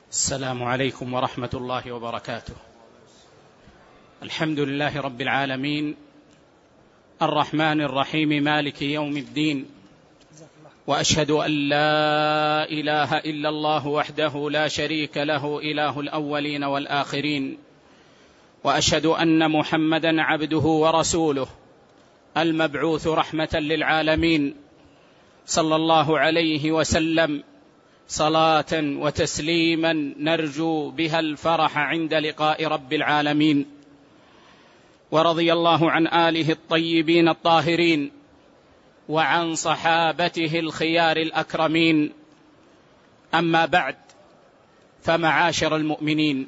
السلام عليكم ورحمة الله وبركاته. الحمد لله رب العالمين، الرحمن الرحيم، مالك يوم الدين، وأشهد أن لا إله إلا الله وحده لا شريك له، إله الأولين والآخرين، وأشهد أن محمدا عبده ورسوله المبعوث رحمة للعالمين، صلى الله عليه وسلم صلاة وتسليما نرجو بها الفرح عند لقاء رب العالمين. ورضي الله عن آله الطيبين الطاهرين وعن صحابته الخيار الأكرمين. أما بعد، فمعاشر المؤمنين،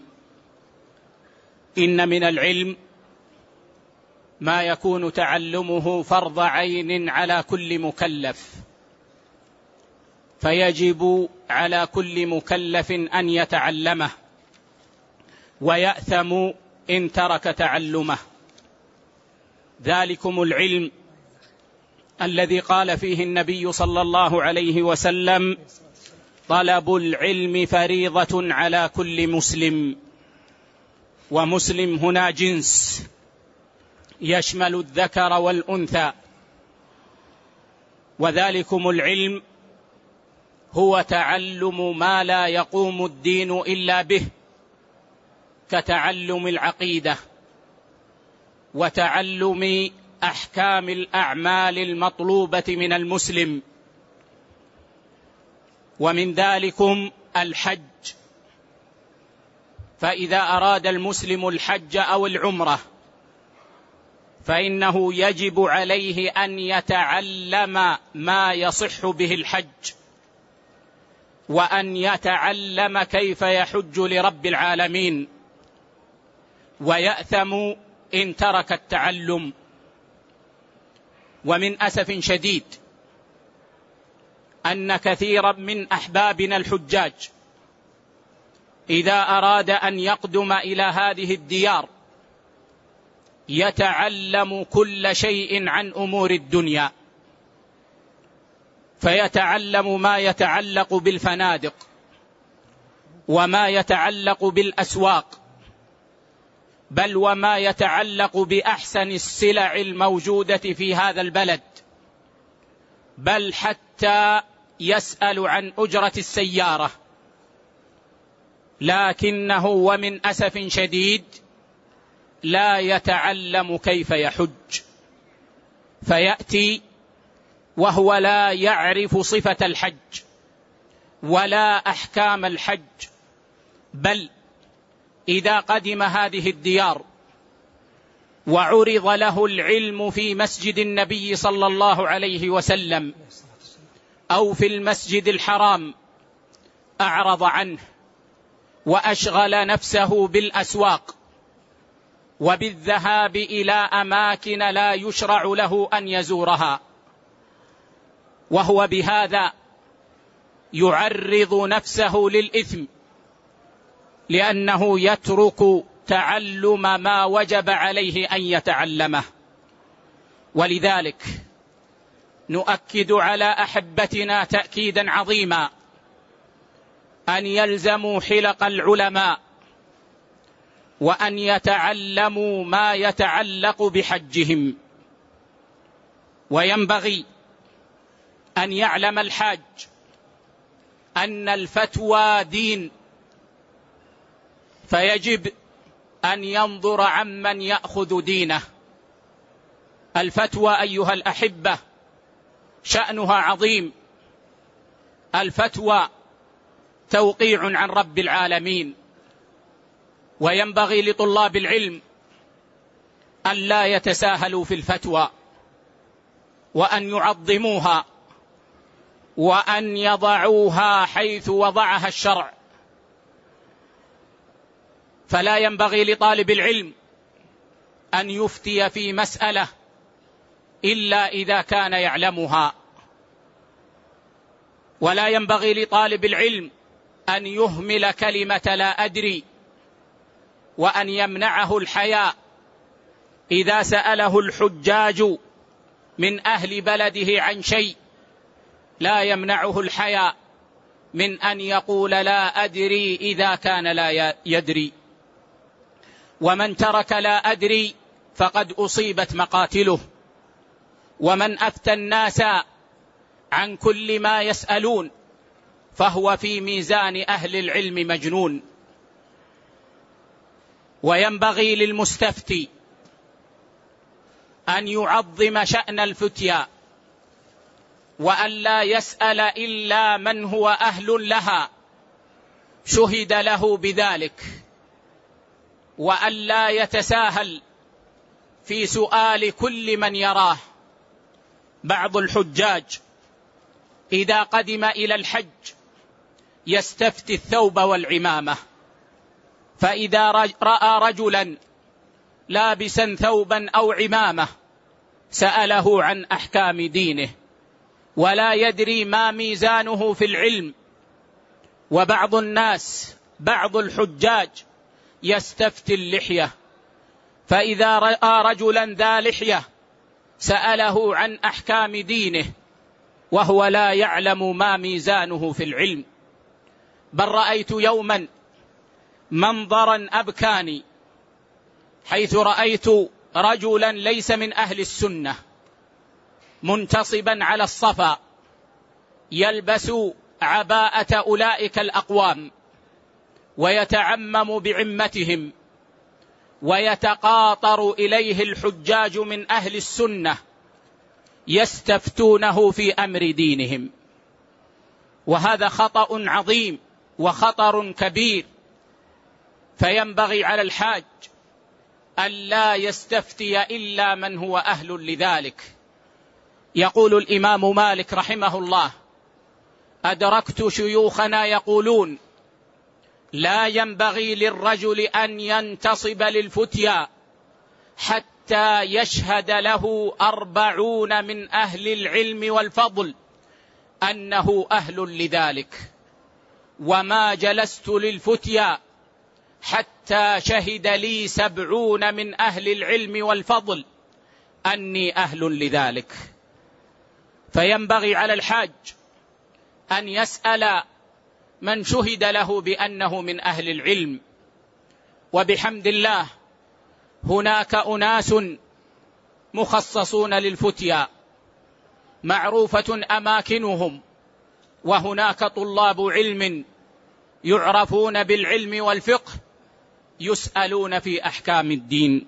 إن من العلم ما يكون تعلمه فرض عين على كل مكلف، فيجب على كل مكلف أن يتعلمه، ويأثم إن ترك تعلمه. ذلكم العلم الذي قال فيه النبي صلى الله عليه وسلم: طلب العلم فريضة على كل مسلم. ومسلم هنا جنس يشمل الذكر والأنثى. وذلكم العلم هو تعلم ما لا يقوم الدين إلا به، كتعلم العقيدة وتعلم أحكام الأعمال المطلوبة من المسلم. ومن ذلكم الحج، فإذا أراد المسلم الحج أو العمرة فإنه يجب عليه أن يتعلم ما يصح به الحج، وأن يتعلم كيف يحج لرب العالمين، ويأثم إن ترك التعلم. ومن أسف شديد أن كثيرا من أحبابنا الحجاج إذا أراد أن يقدم إلى هذه الديار يتعلم كل شيء عن أمور الدنيا، فيتعلم ما يتعلق بالفنادق، وما يتعلق بالأسواق، بل وما يتعلق بأحسن السلع الموجودة في هذا البلد، بل حتى يسأل عن أجرة السيارة. لكنه ومن أسف شديد لا يتعلم كيف يحج، فيأتي وهو لا يعرف صفة الحج ولا أحكام الحج. بل إذا قدم هذه الديار وعرض له العلم في مسجد النبي صلى الله عليه وسلم أو في المسجد الحرام أعرض عنه، وأشغل نفسه بالأسواق وبالذهاب إلى أماكن لا يشرع له أن يزورها، وهو بهذا يعرض نفسه للإثم، لأنه يترك تعلم ما وجب عليه أن يتعلمه. ولذلك نؤكد على أحبتنا تأكيدا عظيما أن يلزموا حلق العلماء، وأن يتعلموا ما يتعلق بحجهم. وينبغي أن يعلم الحاج أن الفتوى دين، فيجب أن ينظر عمن يأخذ دينه. الفتوى أيها الأحبة شأنها عظيم. الفتوى توقيع عن رب العالمين، وينبغي لطلاب العلم أن لا يتساهلوا في الفتوى، وأن يعظموها، وأن يضعوها حيث وضعها الشرع. فلا ينبغي لطالب العلم أن يفتي في مسألة إلا إذا كان يعلمها، ولا ينبغي لطالب العلم أن يهمل كلمة لا أدري، وأن يمنعه الحياء إذا سأله الحجاج من أهل بلده عن شيء، لا يمنعه الحياء من أن يقول لا أدري إذا كان لا يدري. ومن ترك لا أدري فقد أصيبت مقاتله. ومن أفتى الناس عن كل ما يسألون فهو في ميزان أهل العلم مجنون. وينبغي للمستفتي أن يعظم شأن الفتيا، وأن لا يسأل إلا من هو أهل لها شهد له بذلك، وأن لا يتساهل في سؤال كل من يراه. بعض الحجاج إذا قدم إلى الحج يستفتي الثوب والعمامة، فإذا رأى رجلا لابسا ثوبا أو عمامة سأله عن أحكام دينه ولا يدري ما ميزانه في العلم. وبعض الناس بعض الحجاج يستفتي اللحية، فإذا رأى رجلا ذا لحية سأله عن أحكام دينه وهو لا يعلم ما ميزانه في العلم. بل رأيت يوما منظرا أبكاني، حيث رأيت رجلا ليس من أهل السنة منتصبا على الصفا يلبس عباءة أولئك الأقوام ويتعمم بعمتهم، ويتقاطر إليه الحجاج من أهل السنة يستفتونه في أمر دينهم. وهذا خطأ عظيم وخطر كبير، فينبغي على الحاج ألا يستفتي إلا من هو أهل لذلك. يقول الإمام مالك رحمه الله: أدركت شيوخنا يقولون لا ينبغي للرجل أن ينتصب للفتيا حتى يشهد له 40 من أهل العلم والفضل أنه أهل لذلك، وما جلست للفتيا حتى شهد لي 70 من أهل العلم والفضل أني أهل لذلك. فينبغي على الحاج أن يسأل من شهد له بأنه من أهل العلم. وبحمد الله هناك أناس مخصصون للفتيا معروفة أماكنهم، وهناك طلاب علم يعرفون بالعلم والفقه يسألون في أحكام الدين.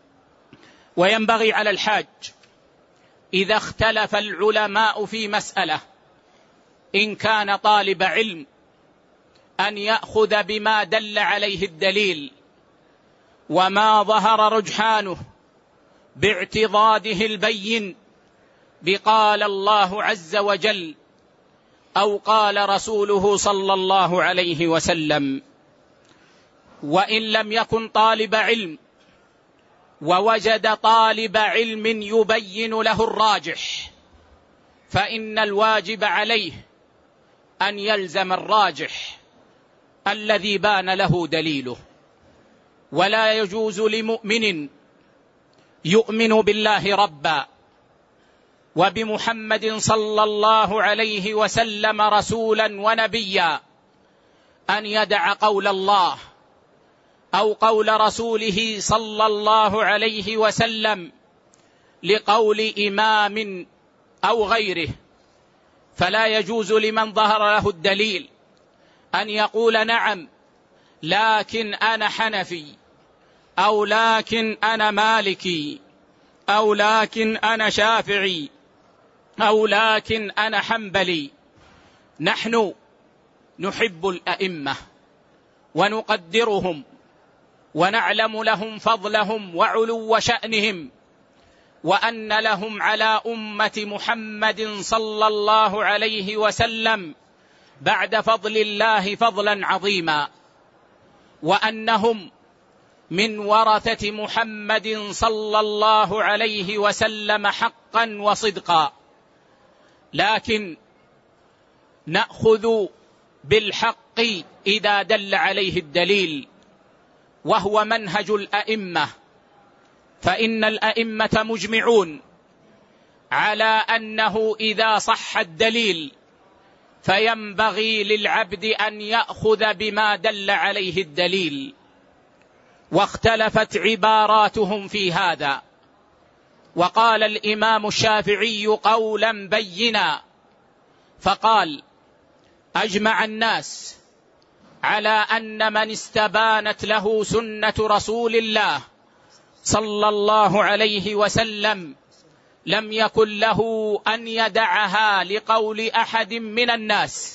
وينبغي على الحاج إذا اختلف العلماء في مسألة إن كان طالب علم أن يأخذ بما دل عليه الدليل وما ظهر رجحانه باعتضاده البين بقال الله عز وجل أو قال رسوله صلى الله عليه وسلم. وإن لم يكن طالب علم ووجد طالب علم يبين له الراجح فإن الواجب عليه أن يلزم الراجح الذي بان له دليله. ولا يجوز لمؤمن يؤمن بالله ربا وبمحمد صلى الله عليه وسلم رسولا ونبيا أن يدع قول الله أو قول رسوله صلى الله عليه وسلم لقول إمام أو غيره. فلا يجوز لمن ظهر له الدليل أن يقول نعم لكن أنا حنفي، أو لكن أنا مالكي، أو لكن أنا شافعي، أو لكن أنا حنبلي. نحن نحب الأئمة ونقدرهم ونعلم لهم فضلهم وعلو شأنهم، وأن لهم على أمة محمد صلى الله عليه وسلم بعد فضل الله فضلا عظيما، وأنهم من ورثة محمد صلى الله عليه وسلم حقا وصدقا. لكن نأخذ بالحق إذا دل عليه الدليل، وهو منهج الأئمة، فإن الأئمة مجمعون على أنه إذا صح الدليل فينبغي للعبد أن يأخذ بما دل عليه الدليل. واختلفت عباراتهم في هذا، وقال الإمام الشافعي قولا بينا فقال: أجمع الناس على أن من استبانت له سنة رسول الله صلى الله عليه وسلم لم يكن له أن يدعها لقول أحد من الناس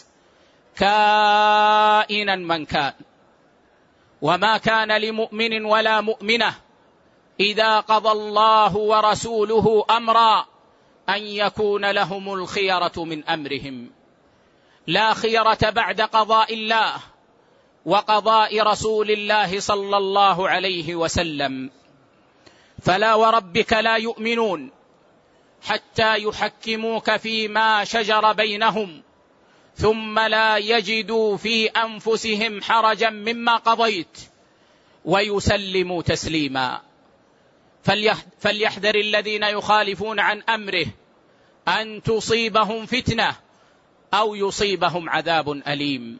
كائنا من كان. وما كان لمؤمن ولا مؤمنة إذا قضى الله ورسوله أمرا أن يكون لهم الخيرة من أمرهم. لا خيرة بعد قضاء الله وقضاء رسول الله صلى الله عليه وسلم. فلا وربك لا يؤمنون حتى يحكموك فيما شجر بينهم ثم لا يجدوا في أنفسهم حرجا مما قضيت ويسلموا تسليما. فليحذر الذين يخالفون عن أمره أن تصيبهم فتنة أو يصيبهم عذاب أليم.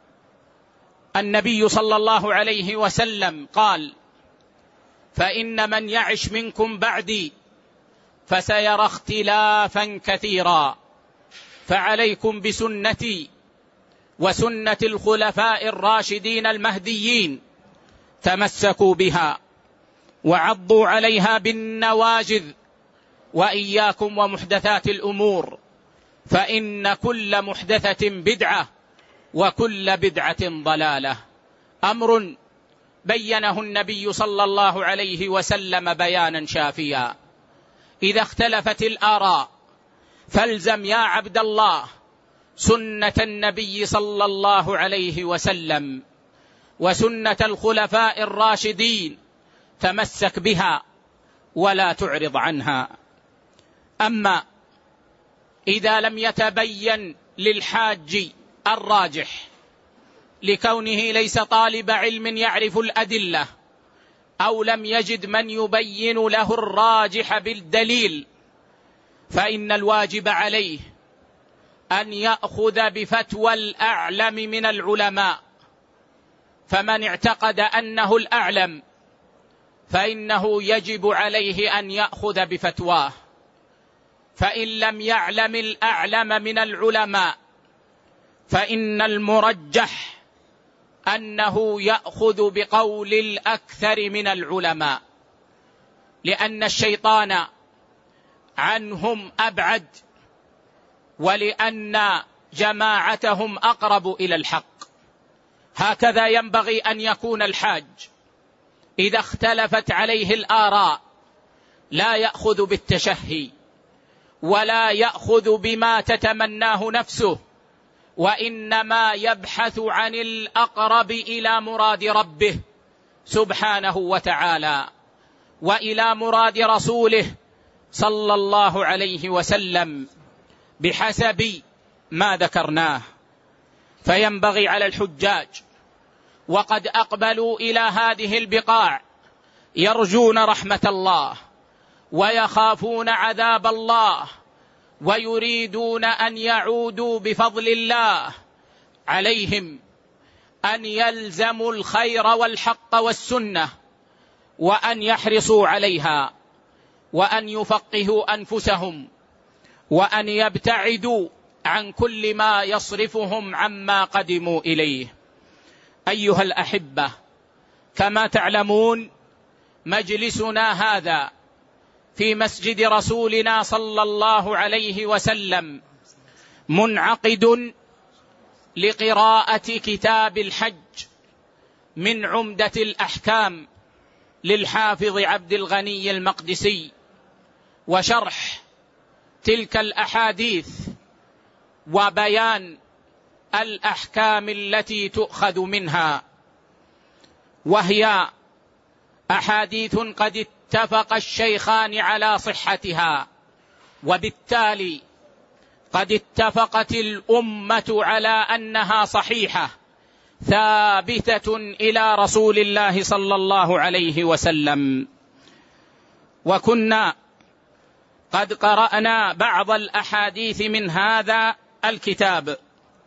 النبي صلى الله عليه وسلم قال: فإن من يعش منكم بعدي فسيرى اختلافا كثيرا، فعليكم بسنتي وسنة الخلفاء الراشدين المهديين، تمسكوا بها وعضوا عليها بالنواجذ، وإياكم ومحدثات الأمور، فإن كل محدثة بدعة وكل بدعة ضلالة. أمر بينه النبي صلى الله عليه وسلم بيانا شافيا: إذا اختلفت الآراء فالزم يا عبد الله سنة النبي صلى الله عليه وسلم وسنة الخلفاء الراشدين، تمسك بها ولا تعرض عنها. أما إذا لم يتبين للحاج الراجح لكونه ليس طالب علم يعرف الأدلة، أو لم يجد من يبين له الراجح بالدليل، فإن الواجب عليه أن يأخذ بفتوى الأعلم من العلماء. فمن اعتقد أنه الأعلم فإنه يجب عليه أن يأخذ بفتواه. فإن لم يعلم الأعلم من العلماء فإن المرجح أنه يأخذ بقول الأكثر من العلماء، لأن الشيطان عنهم أبعد، ولأن جماعتهم أقرب إلى الحق. هكذا ينبغي أن يكون الحاج إذا اختلفت عليه الآراء لا يأخذ بالتشهي ولا يأخذ بما تتمناه نفسه، وإنما يبحث عن الأقرب إلى مراد ربه سبحانه وتعالى وإلى مراد رسوله صلى الله عليه وسلم بحسب ما ذكرناه. فينبغي على الحجاج وقد أقبلوا إلى هذه البقاع يرجون رحمة الله ويخافون عذاب الله ويريدون أن يعودوا بفضل الله عليهم أن يلزموا الخير والحق والسنة، وأن يحرصوا عليها، وأن يفقهوا أنفسهم، وأن يبتعدوا عن كل ما يصرفهم عما قدموا إليه. أيها الأحبة، كما تعلمون مجلسنا هذا في مسجد رسولنا صلى الله عليه وسلم منعقد لقراءة كتاب الحج من عمدة الأحكام للحافظ عبد الغني المقدسي، وشرح تلك الأحاديث وبيان الأحكام التي تؤخذ منها، وهي أحاديث قد اتفق الشيخان على صحتها، وبالتالي قد اتفقت الأمة على أنها صحيحة ثابتة إلى رسول الله صلى الله عليه وسلم. وكنا قد قرأنا بعض الأحاديث من هذا الكتاب،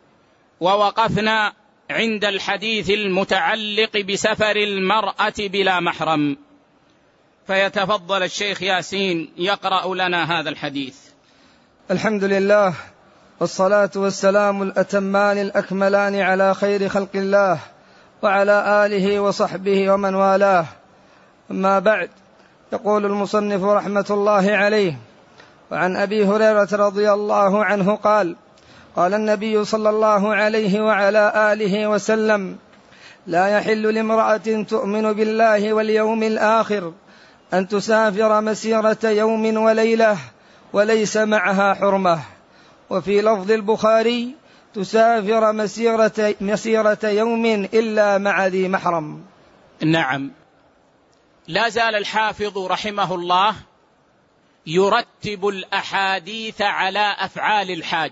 ووقفنا عند الحديث المتعلق بسفر المرأة بلا محرم، فيتفضل الشيخ ياسين يقرأ لنا هذا الحديث. الحمد لله، والصلاة والسلام الأتمان الأكملان على خير خلق الله وعلى آله وصحبه ومن والاه، أما بعد. يقول المصنف رحمة الله عليه: وعن أبي هريرة رضي الله عنه قال: قال النبي صلى الله عليه وعلى آله وسلم: لا يحل لامرأة تؤمن بالله واليوم الآخر أن تسافر مسيرة يوم وليلة وليس معها حرمة. وفي لفظ البخاري: تسافر مسيرة يوم إلا مع ذي محرم. نعم، لا زال الحافظ رحمه الله يرتب الأحاديث على أفعال الحاج،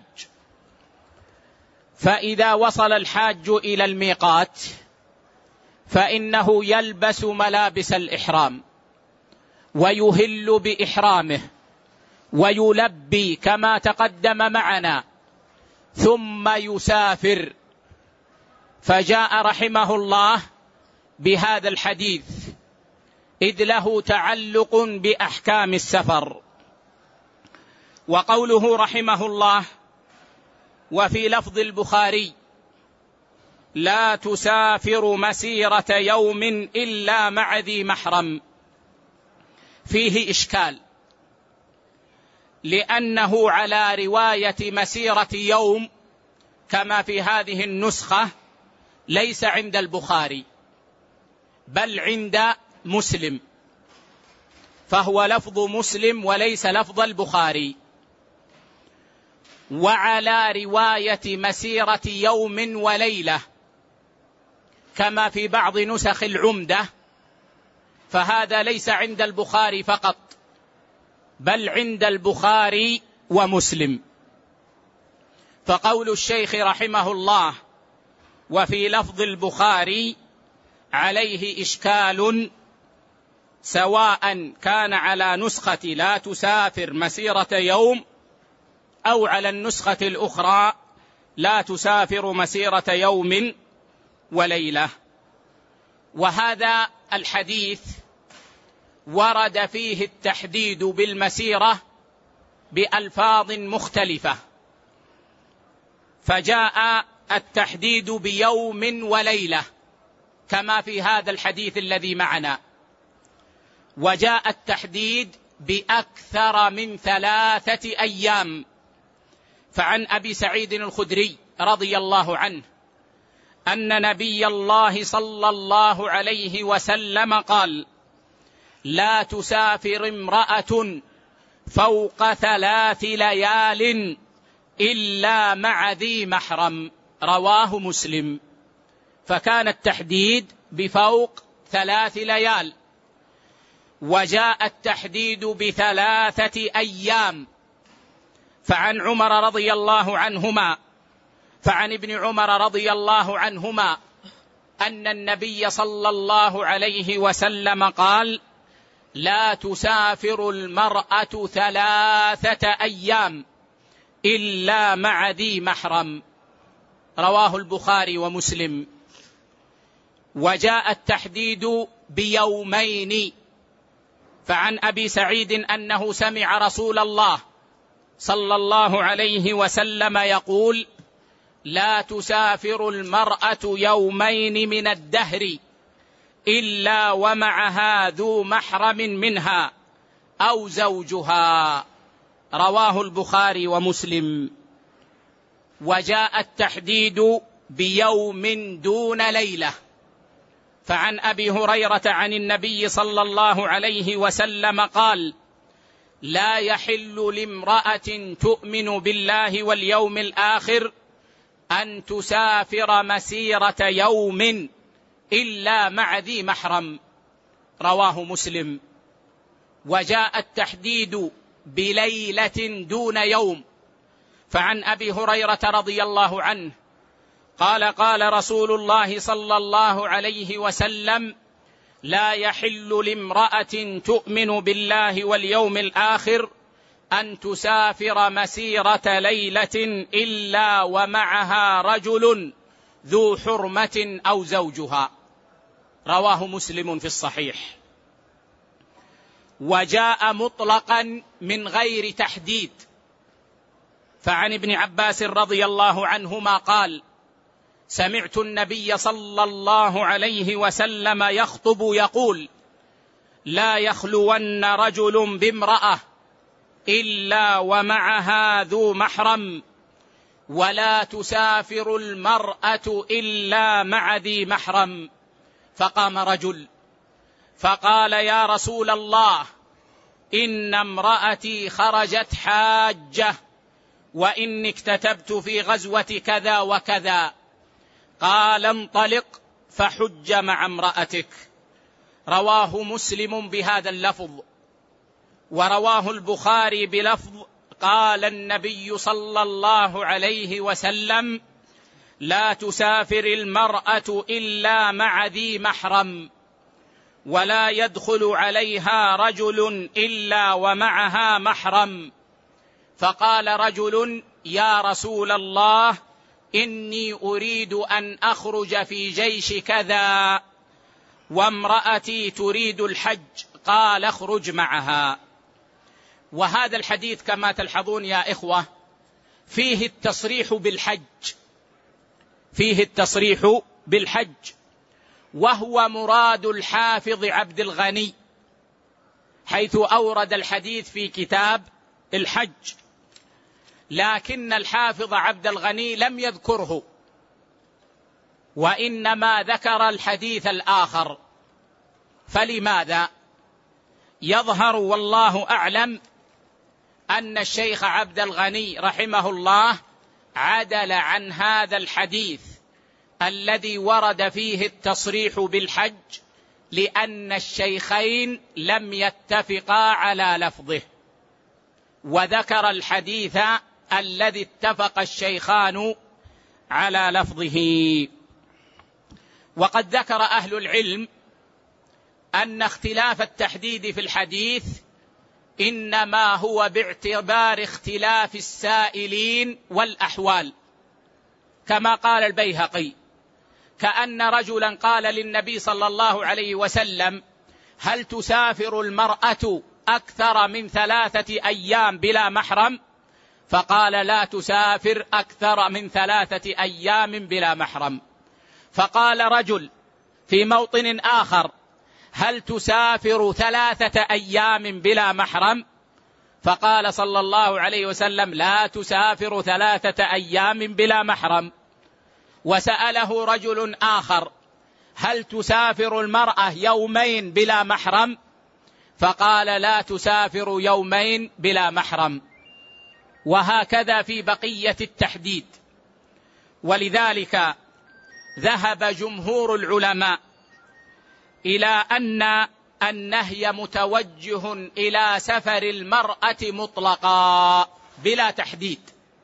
فإذا وصل الحاج إلى الميقات فإنه يلبس ملابس الإحرام ويهل بإحرامه ويلبي كما تقدم معنا، ثم يسافر. فجاء رحمه الله بهذا الحديث إذ له تعلق بأحكام السفر. وقوله رحمه الله: وفي لفظ البخاري: لا تسافر مسيرة يوم إلا مع ذي محرم، فيه إشكال، لأنه على رواية مسيرة يوم كما في هذه النسخة ليس عند البخاري بل عند مسلم، فهو لفظ مسلم وليس لفظ البخاري. وعلى رواية مسيرة يوم وليلة كما في بعض نسخ العمدة، فهذا ليس عند البخاري فقط بل عند البخاري ومسلم. فقول الشيخ رحمه الله: وفي لفظ البخاري، عليه إشكال، سواء كان على نسخة لا تسافر مسيرة يوم أو على النسخة الأخرى لا تسافر مسيرة يوم وليلة. وهذا الحديث ورد فيه التحديد بالمسيرة بألفاظ مختلفة، فجاء التحديد بيوم وليلة كما في هذا الحديث الذي معنا، وجاء التحديد بأكثر من 3 أيام. فعن أبي سعيد الخدري رضي الله عنه أن نبي الله صلى الله عليه وسلم قال: لا تسافر امرأة فوق 3 ليال إلا مع ذي محرم، رواه مسلم. فكان التحديد بفوق 3 ليال، وجاء التحديد ب3 أيام. فعن عمر رضي الله عنهما فعن ابن عمر رضي الله عنهما أن النبي صلى الله عليه وسلم قال: لا تسافر المرأة 3 أيام إلا مع ذي محرم، رواه البخاري ومسلم. وجاء التحديد بيومين. فعن أبي سعيد أنه سمع رسول الله صلى الله عليه وسلم يقول: لا تسافر المرأة يومين من الدهر إلا ومعها ذو محرم منها أو زوجها، رواه البخاري ومسلم. وجاء التحديد بيوم دون ليلة. فعن أبي هريرة عن النبي صلى الله عليه وسلم قال: لا يحل لامرأة تؤمن بالله واليوم الآخر أن تسافر مسيرة يوم إلا مع ذي محرم، رواه مسلم. وجاء التحديد بليلة دون يوم. فعن أبي هريرة رضي الله عنه قال: قال رسول الله صلى الله عليه وسلم: لا يحل لامرأة تؤمن بالله واليوم الآخر أن تسافر مسيرة ليلة إلا ومعها رجل ذو حرمة أو زوجها. رواه مسلم في الصحيح. وجاء مطلقا من غير تحديد، فعن ابن عباس رضي الله عنهما قال: سمعت النبي صلى الله عليه وسلم يخطب يقول: لا يخلون رجل بامرأة إلا ومعها ذو محرم، ولا تسافر المرأة إلا مع ذي محرم. فقام رجل فقال: يا رسول الله، إن امرأتي خرجت حاجة، وإني اكتتبت في غزوة كذا وكذا. قال: انطلق فحج مع امرأتك. رواه مسلم بهذا اللفظ، ورواه البخاري بلفظ: قال النبي صلى الله عليه وسلم: لا تسافر المرأة إلا مع ذي محرم، ولا يدخل عليها رجل إلا ومعها محرم. فقال رجل: يا رسول الله، إني أريد أن أخرج في جيش كذا، وامرأتي تريد الحج. قال: اخرج معها. وهذا الحديث كما تلحظون يا إخوة فيه التصريح بالحج، وهو مراد الحافظ عبد الغني، حيث أورد الحديث في كتاب الحج، لكن الحافظ عبد الغني لم يذكره، وإنما ذكر الحديث الآخر. فلماذا؟ يظهر والله أعلم أن الشيخ عبد الغني رحمه الله عدل عن هذا الحديث الذي ورد فيه التصريح بالحج، لأن الشيخين لم يتفقا على لفظه، وذكر الحديث الذي اتفق الشيخان على لفظه. وقد ذكر أهل العلم أن اختلاف التحديد في الحديث إنما هو باعتبار اختلاف السائلين والأحوال، كما قال البيهقي: كأن رجلا قال للنبي صلى الله عليه وسلم: هل تسافر المرأة أكثر من 3 أيام بلا محرم؟ فقال: لا تسافر أكثر من 3 أيام بلا محرم. فقال رجل في موطن آخر: هل تسافر 3 أيام بلا محرم؟ فقال صلى الله عليه وسلم: لا تسافر 3 أيام بلا محرم. وسأله رجل آخر: هل تسافر المرأة 2 يوم بلا محرم؟ فقال: لا تسافر 2 يوم بلا محرم. وهكذا في بقية التحديد. ولذلك ذهب جمهور العلماء إلى أن النهي متوجه إلى سفر المرأة مطلقا بلا تحديد،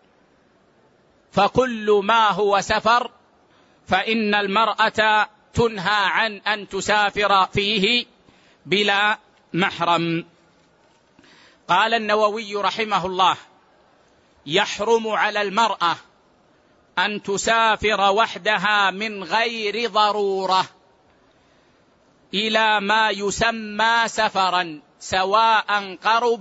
فكل ما هو سفر فإن المرأة تنهى عن أن تسافر فيه بلا محرم. قال النووي رحمه الله: يحرم على المرأة أن تسافر وحدها من غير ضرورة إلى ما يسمى سفرا، سواء قرب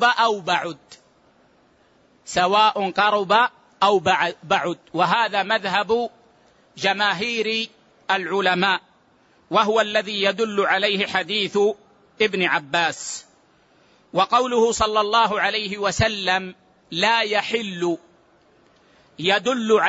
أو بعد، وهذا مذهب جماهير العلماء، وهو الذي يدل عليه حديث ابن عباس. وقوله صلى الله عليه وسلم: لا يحل، يدل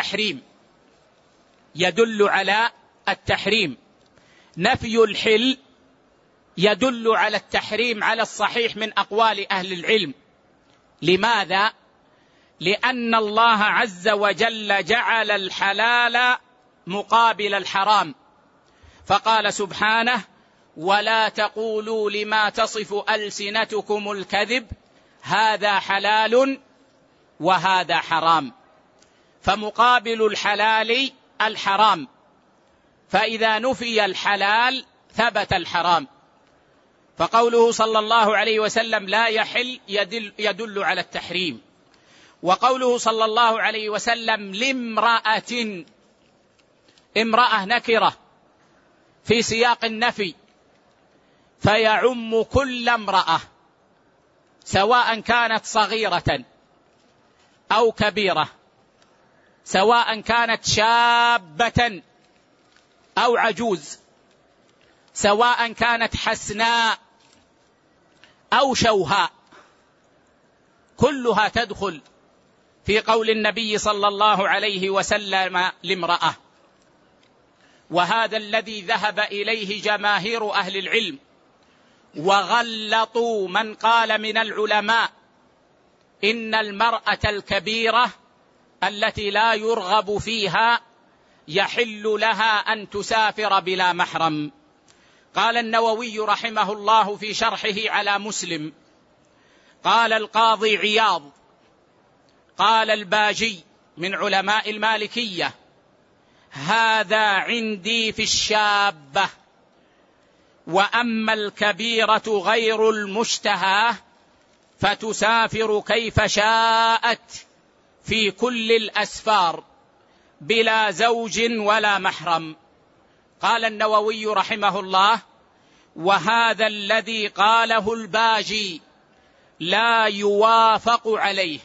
على التحريم. نفي الحل يدل على التحريم على الصحيح من أقوال أهل العلم. لماذا؟ لأن الله عز وجل جعل الحلال مقابل الحرام، فقال سبحانه: ولا تقولوا لما تصف ألسنتكم الكذب هذا حلال وهذا حرام. فمقابل الحلال الحرام، فإذا نفي الحلال ثبت الحرام. فقوله صلى الله عليه وسلم لا يحل يدل على التحريم. وقوله صلى الله عليه وسلم لامرأة، امرأة نكرة في سياق النفي، فيعم كل امرأة سواء كانت صغيرة أو كبيرة، سواء كانت شابة أو عجوز، سواء كانت حسناء أو شوهاء، كلها تدخل في قول النبي صلى الله عليه وسلم لامرأة. وهذا الذي ذهب إليه جماهير أهل العلم، وغلطوا من قال من العلماء إن المرأة الكبيرة التي لا يرغب فيها يحل لها أن تسافر بلا محرم. قال النووي رحمه الله في شرحه على مسلم، قال القاضي عياض، قال الباجي من علماء المالكية: هذا عندي في الشابة، وأما الكبيرة غير المشتهى فتسافر كيف شاءت في كل الأسفار بلا زوج ولا محرم. قال النووي رحمه الله: وهذا الذي قاله الباجي لا يوافقه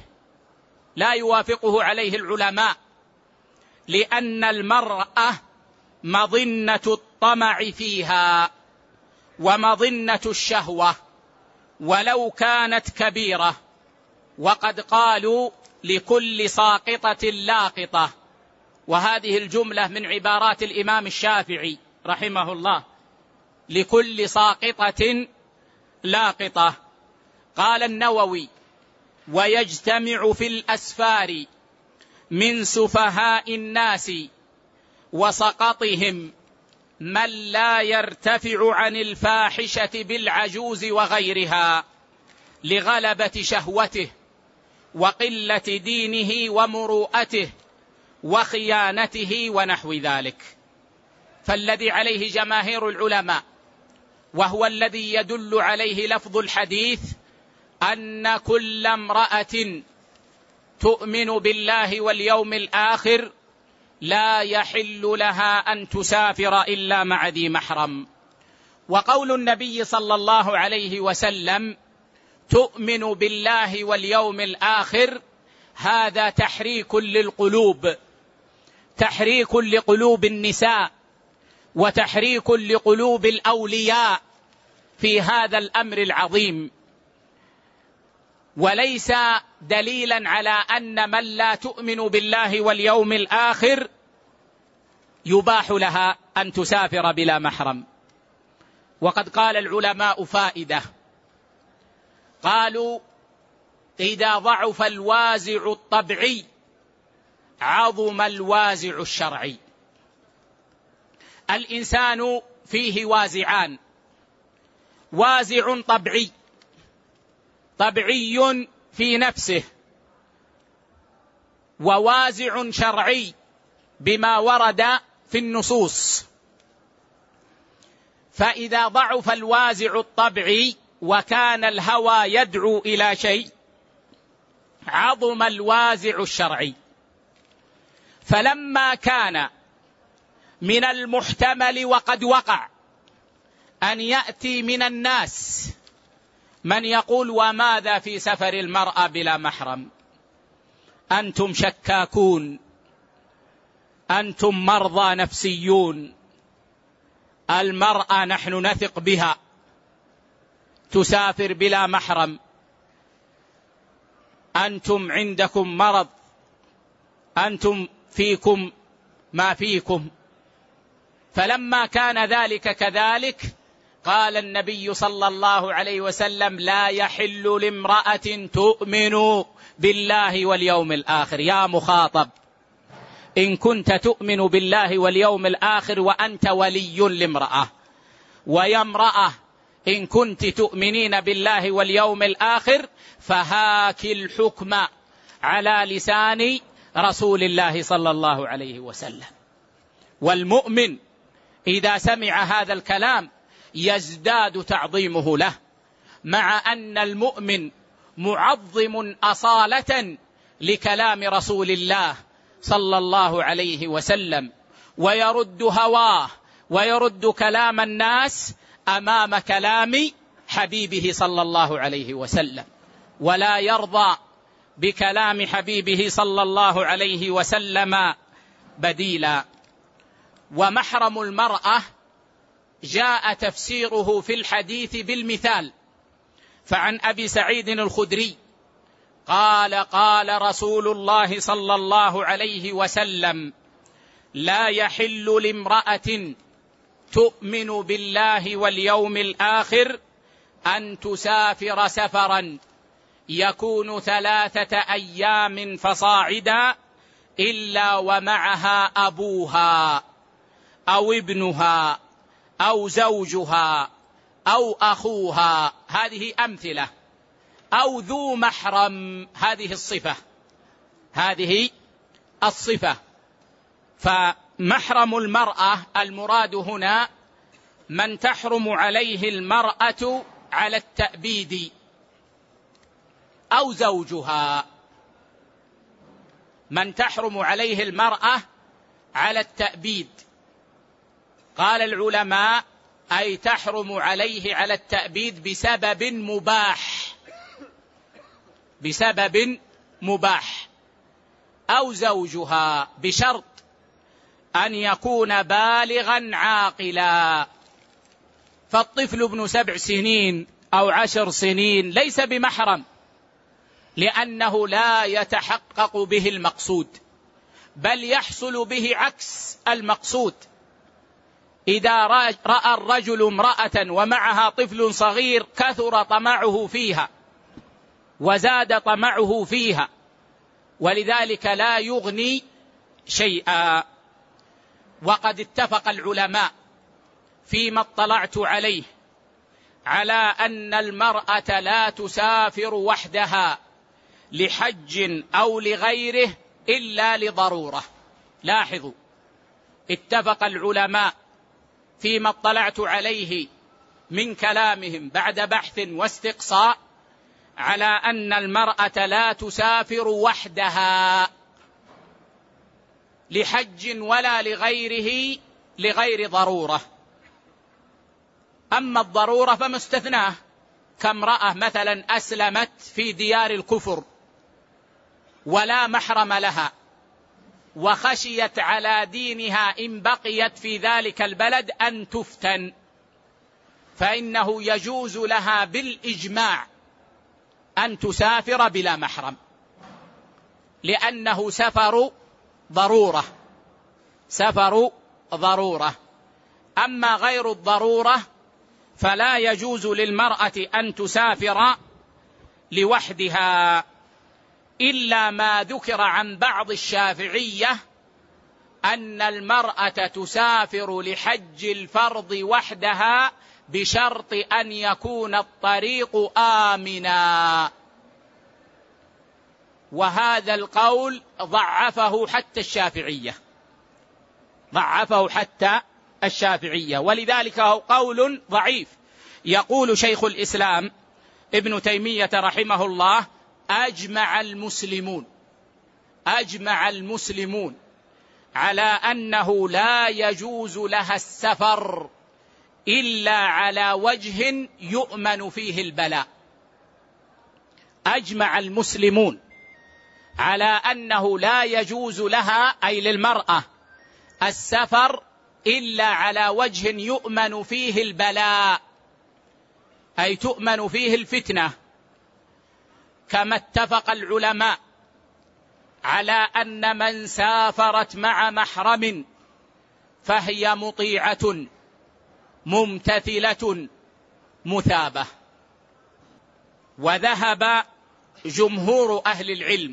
عليه العلماء، لأن المرأة مظنة الطمع فيها ومظنة الشهوة ولو كانت كبيرة، وقد قالوا لكل ساقطة لاقطة، وهذه الجملة من عبارات الإمام الشافعي رحمه الله: لكل ساقطة لاقطة. قال النووي: ويجتمع في الأسفار من سفهاء الناس وسقطهم من لا يرتفع عن الفاحشة بالعجوز وغيرها لغلبة شهوته وقلة دينه ومروءته وخيانته ونحو ذلك. فالذي عليه جماهير العلماء، وهو الذي يدل عليه لفظ الحديث، أن كل امرأة تؤمن بالله واليوم الآخر لا يحل لها أن تسافر إلا مع ذي محرم. وقول النبي صلى الله عليه وسلم تؤمن بالله واليوم الآخر، هذا تحريك للقلوب، تحريك لقلوب النساء وتحريك لقلوب الأولياء في هذا الأمر العظيم، وليس دليلا على أن من لا تؤمن بالله واليوم الآخر يباح لها أن تسافر بلا محرم. وقد قال العلماء فائدة، قالوا: إذا ضعف الوازع الطبعي عظم الوازع الشرعي. الإنسان فيه وازعان: وازع طبعي في نفسه، ووازع شرعي بما ورد في النصوص. فإذا ضعف الوازع الطبعي وكان الهوى يدعو إلى شيء عظم الوازع الشرعي. فلما كان من المحتمل وقد وقع أن يأتي من الناس من يقول: وماذا في سفر المرأة بلا محرم؟ أنتم شكاكون، أنتم مرضى نفسيون، المرأة نحن نثق بها تسافر بلا محرم، أنتم عندكم مرض، أنتم فيكم ما فيكم. فلما كان ذلك كذلك قال النبي صلى الله عليه وسلم: لا يحل لامرأة تؤمن بالله واليوم الآخر. يا مخاطب، إن كنت تؤمن بالله واليوم الآخر وأنت ولي لامرأة، ويا امرأة إن كنت تؤمنين بالله واليوم الآخر فهاك الحكم على لسان رسول الله صلى الله عليه وسلم. والمؤمن إذا سمع هذا الكلام يزداد تعظيمه له، مع أن المؤمن معظم أصالة لكلام رسول الله صلى الله عليه وسلم، ويرد هواه ويرد كلام الناس أمام كلام حبيبه صلى الله عليه وسلم، ولا يرضى بكلام حبيبه صلى الله عليه وسلم بديلا. ومحرم المرأة جاء تفسيره في الحديث بالمثال، فعن أبي سعيد الخدري قال: قال رسول الله صلى الله عليه وسلم: لا يحل لامرأة تؤمن بالله واليوم الآخر أن تسافر سفرا يكون 3 أيام فصاعدا إلا ومعها أبوها أو ابنها أو زوجها أو أخوها، هذه أمثلة، أو ذو محرم، هذه الصفة. فمحرم المرأة المراد هنا من تحرم عليه المرأة على التأبيد، أو زوجها، من تحرم عليه المرأة على التأبيد. قال العلماء: أي تحرم عليه على التأبيد بسبب مباح، أو زوجها، بشرط أن يكون بالغا عاقلا. فالطفل ابن 7 سنين أو 10 سنين ليس بمحرم، لأنه لا يتحقق به المقصود، بل يحصل به عكس المقصود. إذا رأى الرجل امرأة ومعها طفل صغير كثر طمعه فيها وزاد طمعه فيها، ولذلك لا يغني شيئا. وقد اتفق العلماء فيما اطلعت عليه على أن المرأة لا تسافر وحدها لحج أو لغيره إلا لضرورة. لاحظوا، اتفق العلماء فيما اطلعت عليه من كلامهم بعد بحث واستقصاء على أن المرأة لا تسافر وحدها لحج ولا لغيره لغير ضرورة. أما الضرورة فمستثناه، كامرأة مثلا أسلمت في ديار الكفر ولا محرم لها، وخشيت على دينها إن بقيت في ذلك البلد أن تفتن، فإنه يجوز لها بالإجماع أن تسافر بلا محرم، لأنه سفر ضرورة. أما غير الضرورة فلا يجوز للمرأة أن تسافر لوحدها، إلا ما ذكر عن بعض الشافعية أن المرأة تسافر لحج الفرض وحدها بشرط أن يكون الطريق آمنا، وهذا القول ضعفه حتى الشافعية، ولذلك هو قول ضعيف. يقول شيخ الإسلام ابن تيمية رحمه الله: أجمع المسلمون على أنه لا يجوز لها السفر إلا على وجه يؤمن فيه البلاء. أجمع المسلمون على أنه لا يجوز لها، أي للمرأة، السفر إلا على وجه يؤمن فيه البلاء، أي تؤمن فيه الفتنة. كما اتفق العلماء على أن من سافرت مع محرم فهي مطيعة ممتثلة مثابة. وذهب جمهور أهل العلم،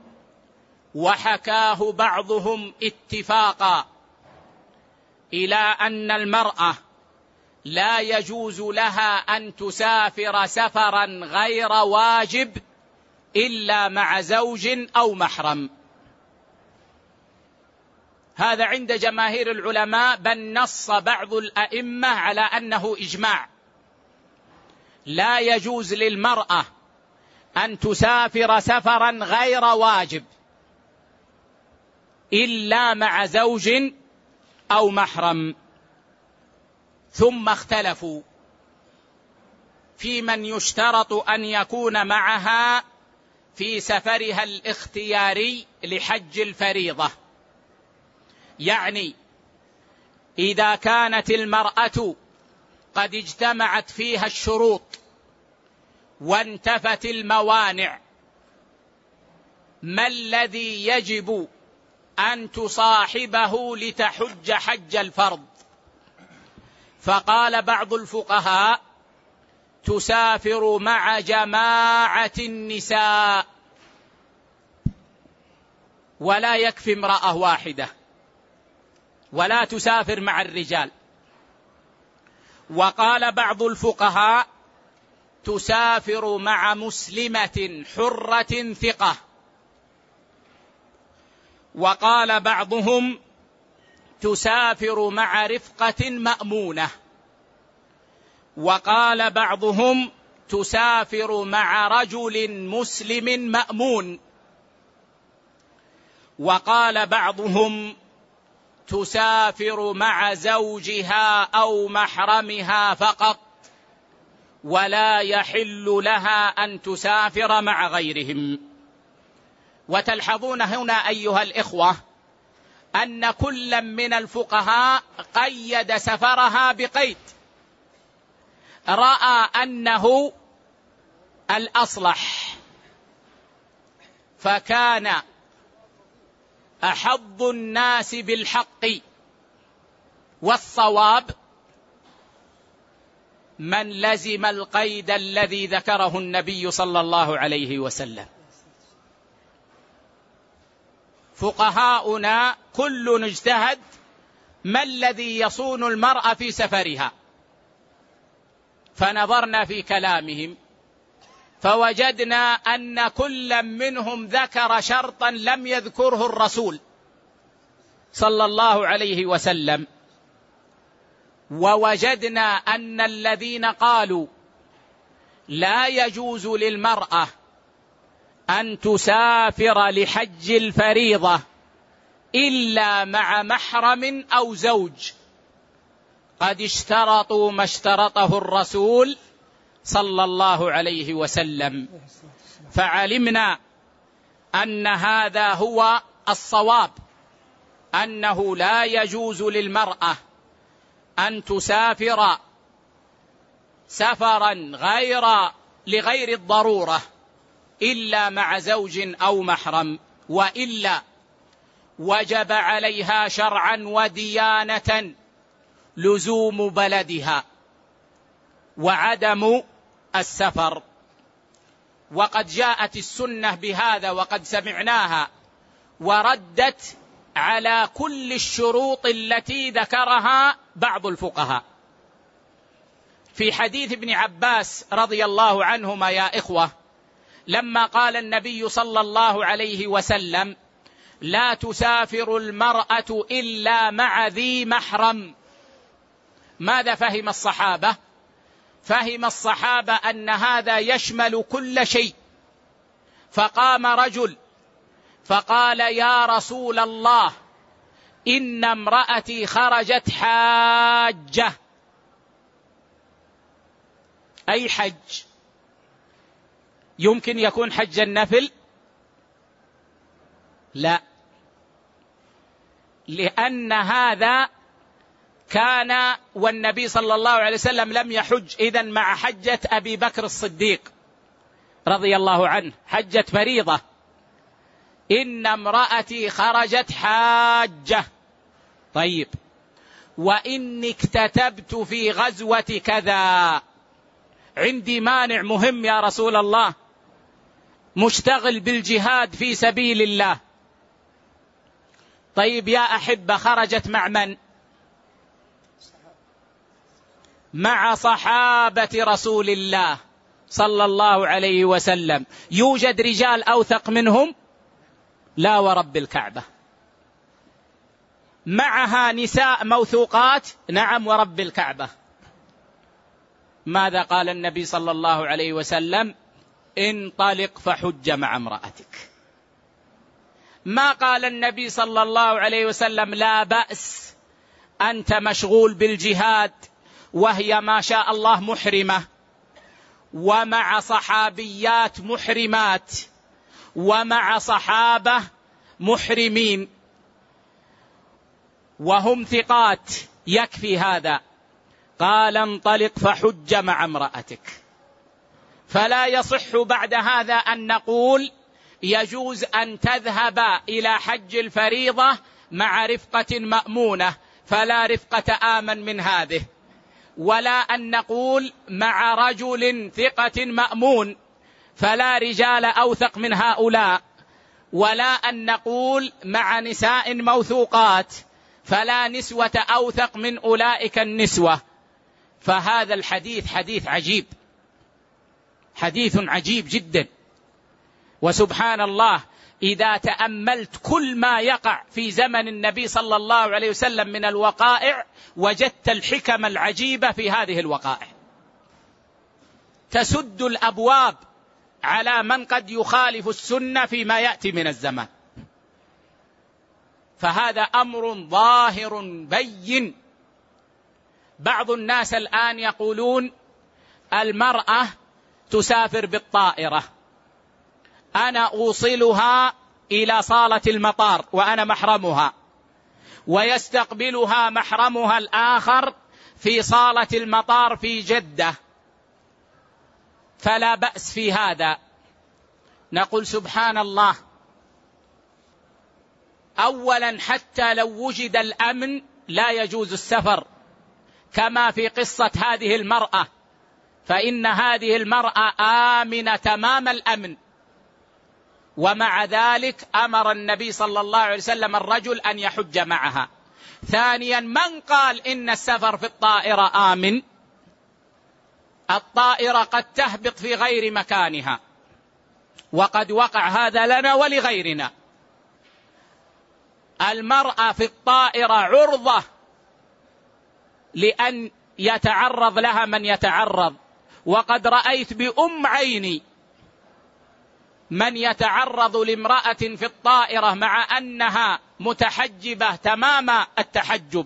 وحكاه بعضهم اتفاقا، إلى أن المرأة لا يجوز لها أن تسافر سفرا غير واجب إلا مع زوج أو محرم. هذا عند جماهير العلماء، بل نص بعض الأئمة على أنه إجماع. لا يجوز للمرأة أن تسافر سفرا غير واجب إلا مع زوج أو محرم. ثم اختلفوا في من يشترط أن يكون معها في سفرها الاختياري لحج الفريضة. يعني إذا كانت المرأة قد اجتمعت فيها الشروط وانتفت الموانع، ما الذي يجب أن تصاحبه لتحج حج الفرض؟ فقال بعض الفقهاء: تسافر مع جماعة النساء، ولا يكفي امرأة واحدة، ولا تسافر مع الرجال. وقال بعض الفقهاء: تسافر مع مسلمة حرة ثقة. وقال بعضهم: تسافر مع رفقة مأمونة. وقال بعضهم: تسافر مع رجل مسلم مأمون. وقال بعضهم: تسافر مع زوجها أو محرمها فقط، ولا يحل لها أن تسافر مع غيرهم. وتلحظون هنا أيها الإخوة أن كل من الفقهاء قيد سفرها بقيد رأى أنه الأصلح، فكان أحظ الناس بالحق والصواب من لزم القيد الذي ذكره النبي صلى الله عليه وسلم. فقهاؤنا كل اجتهد ما الذي يصون المرأة في سفرها، فنظرنا في كلامهم فوجدنا أن كل منهم ذكر شرطا لم يذكره الرسول صلى الله عليه وسلم. ووجدنا أن الذين قالوا لا يجوز للمرأة أن تسافر لحج الفريضة إلا مع محرم أو زوج قد اشترطوا ما اشترطه الرسول صلى الله عليه وسلم، فعلمنا أن هذا هو الصواب، أنه لا يجوز للمرأة أن تسافر سفرا لغير الضرورة إلا مع زوج أو محرم، وإلا وجب عليها شرعا وديانة لزوم بلدها وعدم السفر. وقد جاءت السنة بهذا وقد سمعناها، وردت على كل الشروط التي ذكرها بعض الفقهاء. في حديث ابن عباس رضي الله عنهما يا إخوة، لما قال النبي صلى الله عليه وسلم: لا تسافر المرأة إلا مع ذي محرم، ماذا فهم الصحابة؟ فهم الصحابة أن هذا يشمل كل شيء. فقام رجل فقال: يا رسول الله، إن امرأتي خرجت حاجة، أي حج. يمكن يكون حج النفل؟ لا، لأن هذا كان والنبي صلى الله عليه وسلم لم يحج إذن مع حجة أبي بكر الصديق رضي الله عنه، حجة فريضة. إن امرأتي خرجت حاجة. طيب، وإني اكتتبت في غزوة كذا، عندي مانع مهم يا رسول الله، مشتغل بالجهاد في سبيل الله. طيب يا أحبة، خرجت مع من؟ مع صحابة رسول الله صلى الله عليه وسلم. يوجد رجال أوثق منهم؟ لا ورب الكعبة. معها نساء موثوقات؟ نعم ورب الكعبة. ماذا قال النبي صلى الله عليه وسلم؟ انطلق فحج مع امرأتك. ما قال النبي صلى الله عليه وسلم لا بأس، أنت مشغول بالجهاد وهي ما شاء الله محرمة ومع صحابيات محرمات ومع صحابة محرمين وهم ثقات، يكفي هذا. قال انطلق فحج مع امرأتك. فلا يصح بعد هذا أن نقول يجوز أن تذهب إلى حج الفريضة مع رفقة مأمونة، فلا رفقة آمن من هذه، ولا أن نقول مع رجل ثقة مأمون فلا رجال أوثق من هؤلاء، ولا أن نقول مع نساء موثوقات فلا نسوة أوثق من أولئك النسوة. فهذا الحديث حديث عجيب، حديث عجيب جدا. وسبحان الله إذا تأملت كل ما يقع في زمن النبي صلى الله عليه وسلم من الوقائع وجدت الحكم العجيبة في هذه الوقائع، تسد الأبواب على من قد يخالف السنة فيما يأتي من الزمان. فهذا أمر ظاهر بين. بعض الناس الآن يقولون المرأة تسافر بالطائرة، أنا أوصلها إلى صالة المطار وأنا محرمها، ويستقبلها محرمها الآخر في صالة المطار في جدة، فلا بأس في هذا. نقول سبحان الله، أولا حتى لو وجد الأمن لا يجوز السفر، كما في قصة هذه المرأة، فإن هذه المرأة آمنة تمام الأمن، ومع ذلك أمر النبي صلى الله عليه وسلم الرجل أن يحج معها. ثانيا، من قال إن السفر في الطائرة آمن؟ الطائرة قد تهبط في غير مكانها، وقد وقع هذا لنا ولغيرنا. المرأة في الطائرة عرضة لأن يتعرض لها من يتعرض، وقد رأيت بأم عيني من يتعرض لامرأة في الطائرة مع أنها متحجبة تمام التحجب،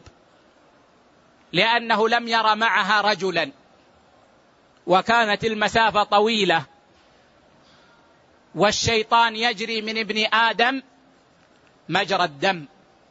لأنه لم ير معها رجلا، وكانت المسافة طويلة، والشيطان يجري من ابن آدم مجرى الدم.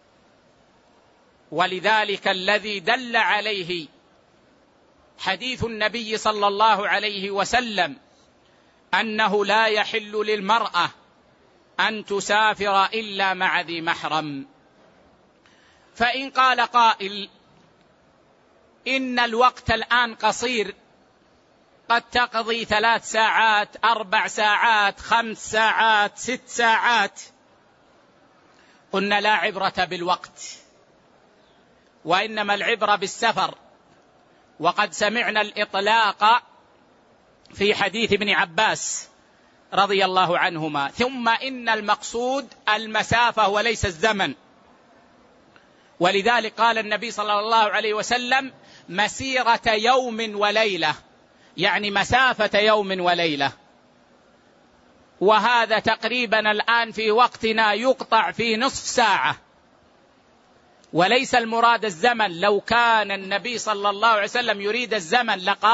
ولذلك الذي دل عليه حديث النبي صلى الله عليه وسلم أنه لا يحل للمرأة أن تسافر إلا مع ذي محرم. فإن قال قائل إن الوقت الآن قصير، قد تقضي 3 ساعات 4 ساعات 5 ساعات 6 ساعات، قلنا لا عبرة بالوقت، وإنما العبرة بالسفر. وقد سمعنا الإطلاق في حديث ابن عباس رضي الله عنهما. ثم إن المقصود المسافة وليس الزمن، ولذلك قال النبي صلى الله عليه وسلم مسيرة يوم وليلة، يعني مسافة يوم وليلة. وهذا تقريبا الآن في وقتنا يقطع في نصف ساعة، وليس المراد الزمن. لو كان النبي صلى الله عليه وسلم يريد الزمن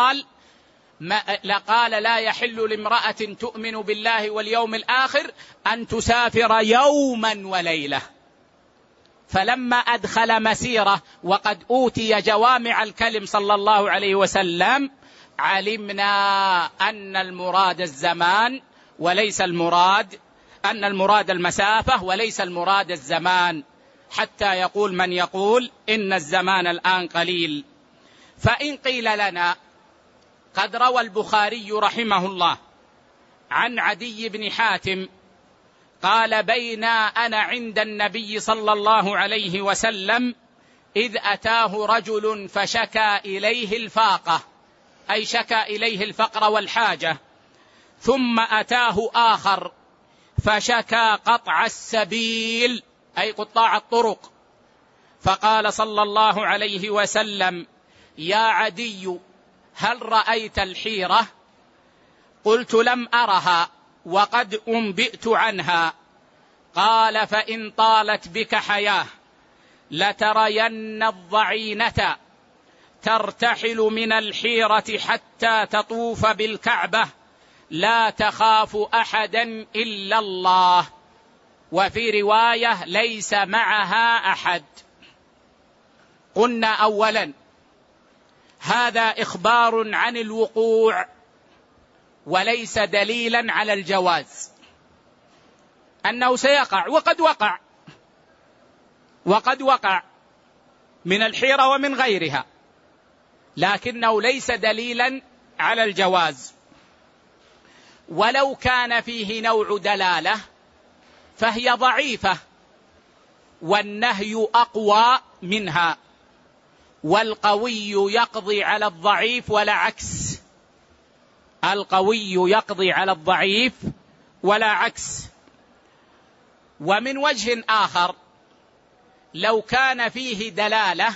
لقال لا يحل لامرأة تؤمن بالله واليوم الآخر أن تسافر يوما وليلة. فلما أدخل مسيرة وقد أوتي جوامع الكلم صلى الله عليه وسلم، علمنا أن المراد الزمان وليس المراد، أن المراد المسافة وليس المراد الزمان، حتى يقول من يقول إن الزمان الآن قليل. فإن قيل لنا قد روى البخاري رحمه الله عن عدي بن حاتم قال بينا أنا عند النبي صلى الله عليه وسلم إذ أتاه رجل فشكى إليه الفاقة، أي شكى إليه الفقر والحاجة، ثم أتاه آخر فشكى قطع السبيل، أي قطاع الطرق، فقال صلى الله عليه وسلم: يا عدي، هل رأيت الحيرة؟ قلت: لم أرها وقد أنبئت عنها. قال: فإن طالت بك حياة لترين الضعينة ترتحل من الحيرة حتى تطوف بالكعبة لا تخاف أحدا إلا الله، وفي رواية: ليس معها أحد. قلنا أولا هذا إخبار عن الوقوع وليس دليلا على الجواز، أنه سيقع وقد وقع من الحيرة ومن غيرها، لكنه ليس دليلا على الجواز. ولو كان فيه نوع دلالة فهي ضعيفة، والنهي أقوى منها، والقوي يقضي على الضعيف ولا عكس. القوي يقضي على الضعيف ولا عكس. ومن وجه آخر، لو كان فيه دلالة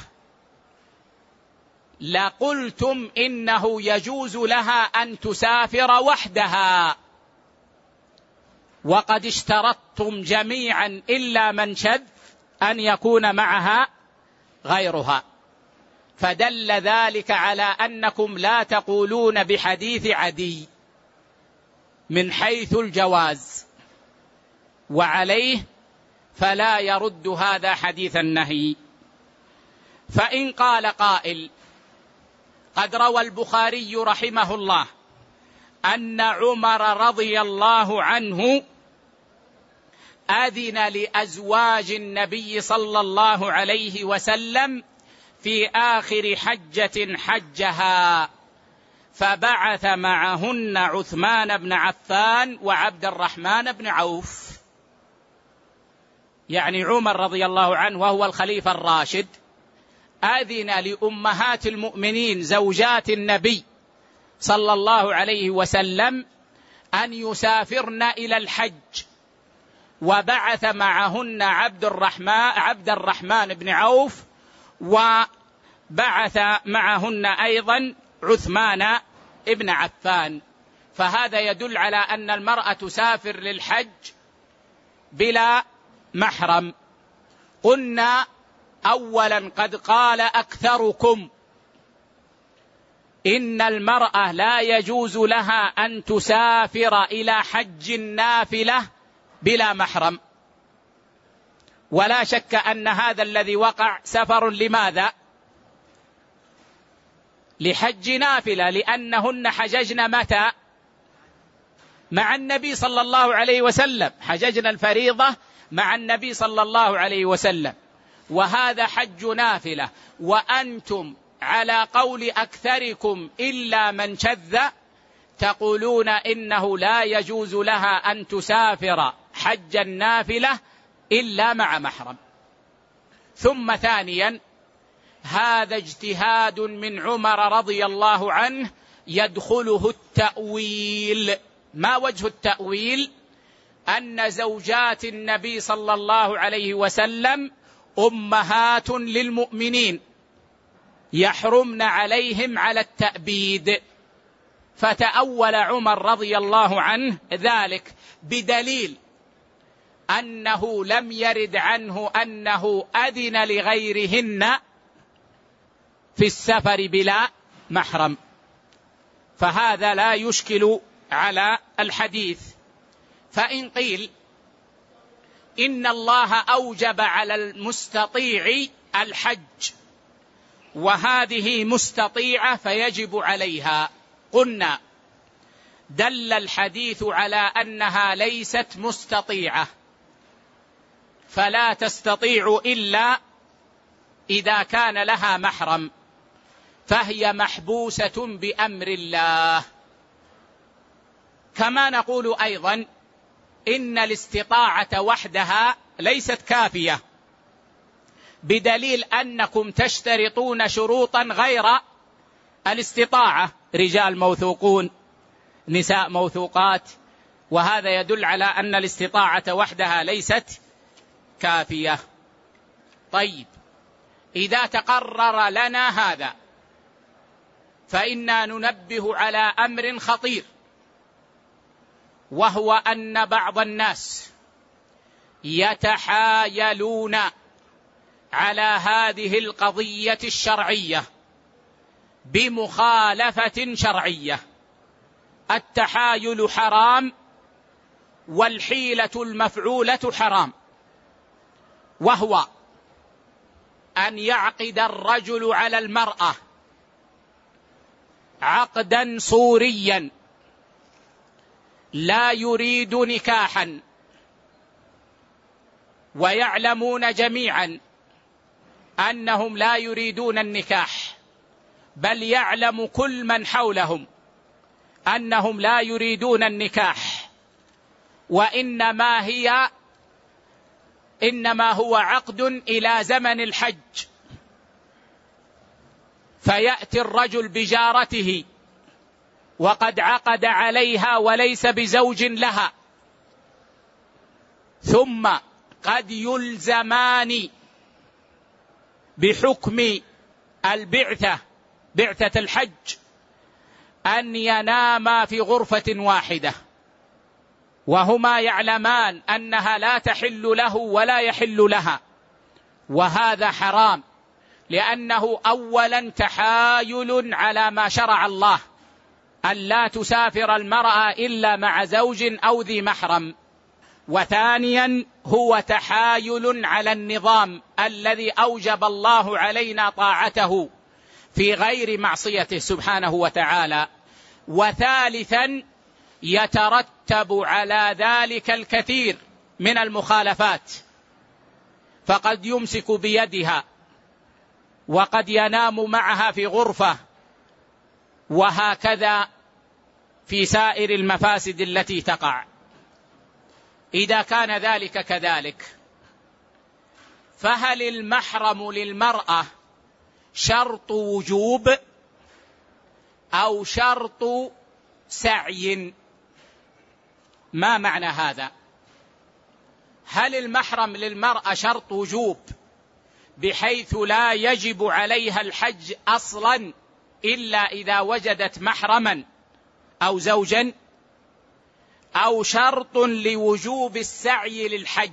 لقلتم إنه يجوز لها أن تسافر وحدها، وقد اشترطتم جميعا إلا من شذ أن يكون معها غيرها، فدل ذلك على أنكم لا تقولون بحديث عدي من حيث الجواز، وعليه فلا يرد هذا حديث النهي. فإن قال قائل: قد روى البخاري رحمه الله أن عمر رضي الله عنه أذن لأزواج النبي صلى الله عليه وسلم في آخر حجة حجها، فبعث معهن عثمان بن عفان وعبد الرحمن بن عوف. يعني عمر رضي الله عنه وهو الخليفة الراشد أذن لأمهات المؤمنين زوجات النبي صلى الله عليه وسلم أن يسافرن إلى الحج، وبعث معهن عبد الرحمن بن عوف، وبعث معهن أيضا عثمان بن عفان. فهذا يدل على أن المرأة تسافر للحج بلا محرم. قلنا أولا قد قال أكثركم إن المرأة لا يجوز لها أن تسافر إلى حج النافلة بلا محرم، ولا شك أن هذا الذي وقع سفر لماذا؟ لحج نافلة، لأنهن حججن متى؟ مع النبي صلى الله عليه وسلم، حججن الفريضة مع النبي صلى الله عليه وسلم، وهذا حج نافلة. وأنتم على قول أكثركم إلا من شذ تقولون إنه لا يجوز لها أن تسافر حج النافلة إلا مع محرم. ثم ثانيا، هذا اجتهاد من عمر رضي الله عنه يدخله التأويل. ما وجه التأويل؟ أن زوجات النبي صلى الله عليه وسلم أمهات للمؤمنين يحرمن عليهم على التأبيد، فتأول عمر رضي الله عنه ذلك بدليل أنه لم يرد عنه أنه أذن لغيرهن في السفر بلا محرم، فهذا لا يشكل على الحديث. فإن قيل إن الله أوجب على المستطيع الحج وهذه مستطيعة فيجب عليها، قلنا دل الحديث على أنها ليست مستطيعة، فلا تستطيع إلا إذا كان لها محرم، فهي محبوسة بأمر الله. كما نقول أيضا إن الاستطاعة وحدها ليست كافية، بدليل أنكم تشترطون شروطا غير الاستطاعة، رجال موثوقون، نساء موثوقات، وهذا يدل على أن الاستطاعة وحدها ليست كافية. طيب، إذا تقرر لنا هذا فإنا ننبه على أمر خطير، وهو أن بعض الناس يتحايلون على هذه القضية الشرعية بمخالفة شرعية. التحايل حرام، والحيلة المفعولة حرام، وهو أن يعقد الرجل على المرأة عقدا صوريا لا يريد نكاحا، ويعلمون جميعا أنهم لا يريدون النكاح، بل يعلم كل من حولهم أنهم لا يريدون النكاح، إنما هو عقد إلى زمن الحج. فيأتي الرجل بجارته وقد عقد عليها وليس بزوج لها، ثم قد يلزمان بحكم بعثة الحج أن يناما في غرفة واحدة، وهما يعلمان أنها لا تحل له ولا يحل لها، وهذا حرام، لأنه أولا تحايل على ما شرع الله، أن لا تسافر المرأة إلا مع زوج أو ذي محرم، وثانيا هو تحايل على النظام الذي أوجب الله علينا طاعته في غير معصيته سبحانه وتعالى، وثالثا يترتب على ذلك الكثير من المخالفات، فقد يمسك بيدها وقد ينام معها في غرفة، وهكذا في سائر المفاسد التي تقع. إذا كان ذلك كذلك، فهل المحرم للمرأة شرط وجوب أو شرط سعي؟ ما معنى هذا؟ هل المحرم للمرأة شرط وجوب بحيث لا يجب عليها الحج أصلا إلا إذا وجدت محرما أو زوجا، أو شرط لوجوب السعي للحج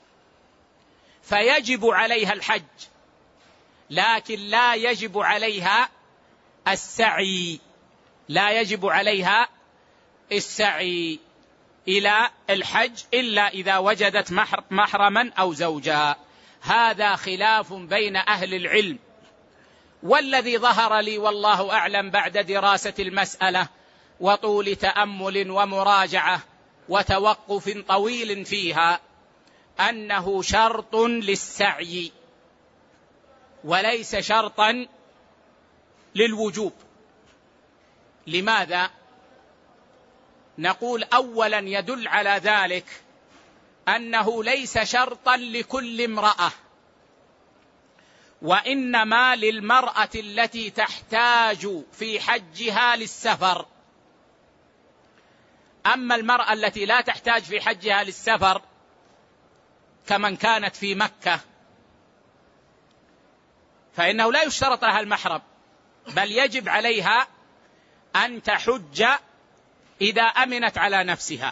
فيجب عليها الحج لكن لا يجب عليها السعي، لا يجب عليها السعي إلى الحج إلا إذا وجدت محرما أو زوجا؟ هذا خلاف بين أهل العلم، والذي ظهر لي والله أعلم بعد دراسة المسألة وطول تأمل ومراجعة وتوقف طويل فيها أنه شرط للسعي وليس شرطا للوجوب. لماذا؟ نقول أولا يدل على ذلك أنه ليس شرطا لكل امرأة، وإنما للمرأة التي تحتاج في حجها للسفر. أما المرأة التي لا تحتاج في حجها للسفر كمن كانت في مكة فإنه لا يشترط لها المحرم، بل يجب عليها أن تحج إذا أمنت على نفسها،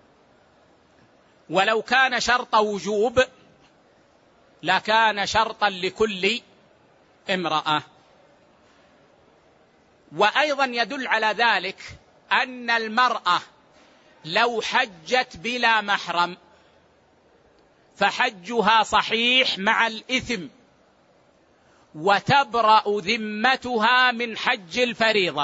ولو كان شرط وجوب لكان شرطا لكل امرأة. وأيضا يدل على ذلك أن المرأة لو حجت بلا محرم فحجها صحيح مع الإثم، وتبرأ ذمتها من حج الفريضة،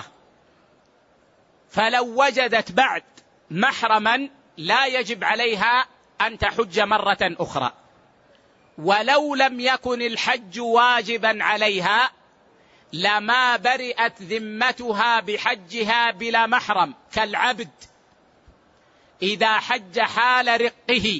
فلو وجدت بعد محرما لا يجب عليها أن تحج مرة أخرى، ولو لم يكن الحج واجبا عليها لما برئت ذمتها بحجها بلا محرم، كالعبد إذا حج حال رقه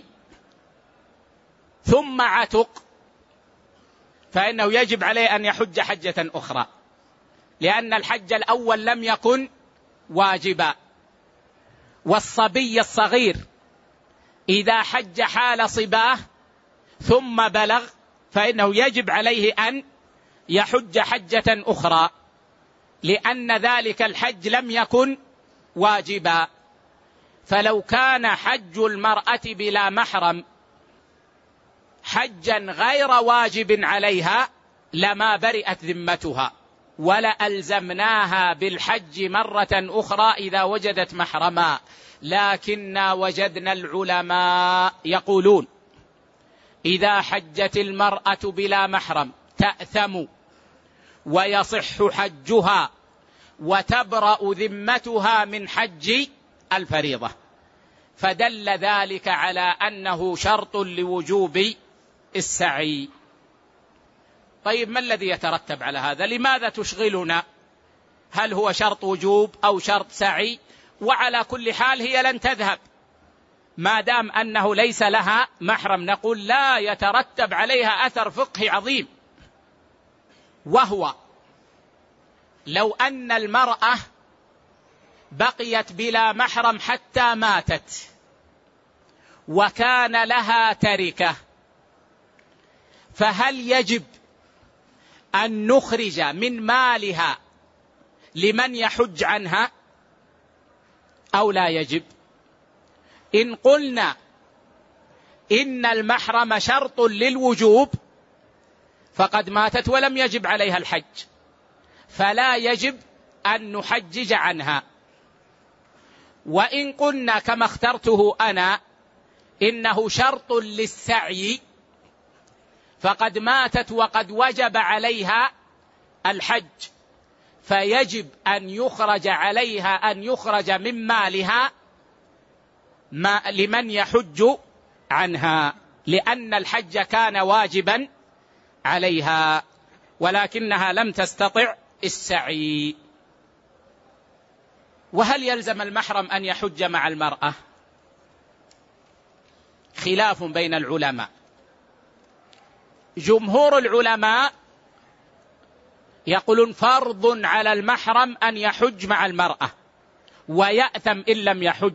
ثم عتق فإنه يجب عليه أن يحج حجة أخرى، لأن الحج الأول لم يكن واجبا. والصبي الصغير إذا حج حال صباه ثم بلغ فإنه يجب عليه أن يحج حجة أخرى، لأن ذلك الحج لم يكن واجبا. فلو كان حج المرأة بلا محرم حجا غير واجب عليها لما برئت ذمتها، ولألزمناها بالحج مرة أخرى إذا وجدت محرما. لكننا وجدنا العلماء يقولون إذا حجت المرأة بلا محرم تأثم ويصح حجها وتبرأ ذمتها من حج الفريضة، فدل ذلك على أنه شرط لوجوب السعي. طيب ما الذي يترتب على هذا؟ لماذا تشغلنا؟ هل هو شرط وجوب أو شرط سعي؟ وعلى كل حال هي لن تذهب ما دام أنه ليس لها محرم. نقول لا يترتب عليها أثر فقهي عظيم، وهو لو أن المرأة بقيت بلا محرم حتى ماتت وكان لها تركة، فهل يجب أن نخرج من مالها لمن يحج عنها أو لا يجب؟ إن قلنا إن المحرم شرط للوجوب فقد ماتت ولم يجب عليها الحج، فلا يجب أن نحجج عنها. وإن قلنا كما اخترته أنا إنه شرط للسعي فقد ماتت وقد وجب عليها الحج، فيجب أن يخرج عليها أن يخرج من مالها لمن يحج عنها، لأن الحج كان واجبا عليها ولكنها لم تستطع السعي. وهل يلزم المحرم أن يحج مع المرأة؟ خلاف بين العلماء. جمهور العلماء يقولون فرض على المحرم أن يحج مع المرأة ويأثم إن لم يحج،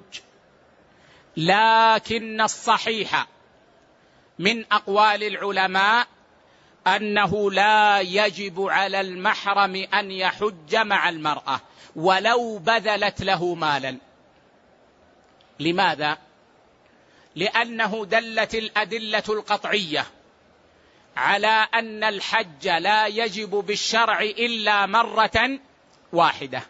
لكن الصحيح من أقوال العلماء أنه لا يجب على المحرم أن يحج مع المرأة ولو بذلت له مالا. لماذا؟ لأنه دلت الأدلة القطعية على أن الحج لا يجب بالشرع إلا مرة واحدة،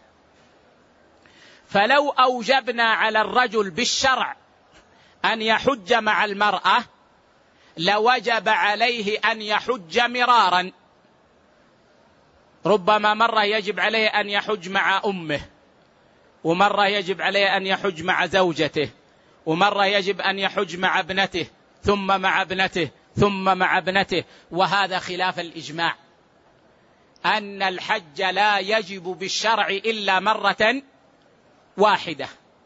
فلو أوجبنا على الرجل بالشرع أن يحج مع المرأة لوجب عليه أن يحج مرارا، ربما مرة يجب عليه أن يحج مع أمه، ومرة يجب عليه أن يحج مع زوجته، ومرة يجب أن يحج مع ابنته ثم مع ابنته ثم مع ابنته. وهذا خلاف الإجماع أن الحج لا يجب بالشرع إلا مرة واحدة.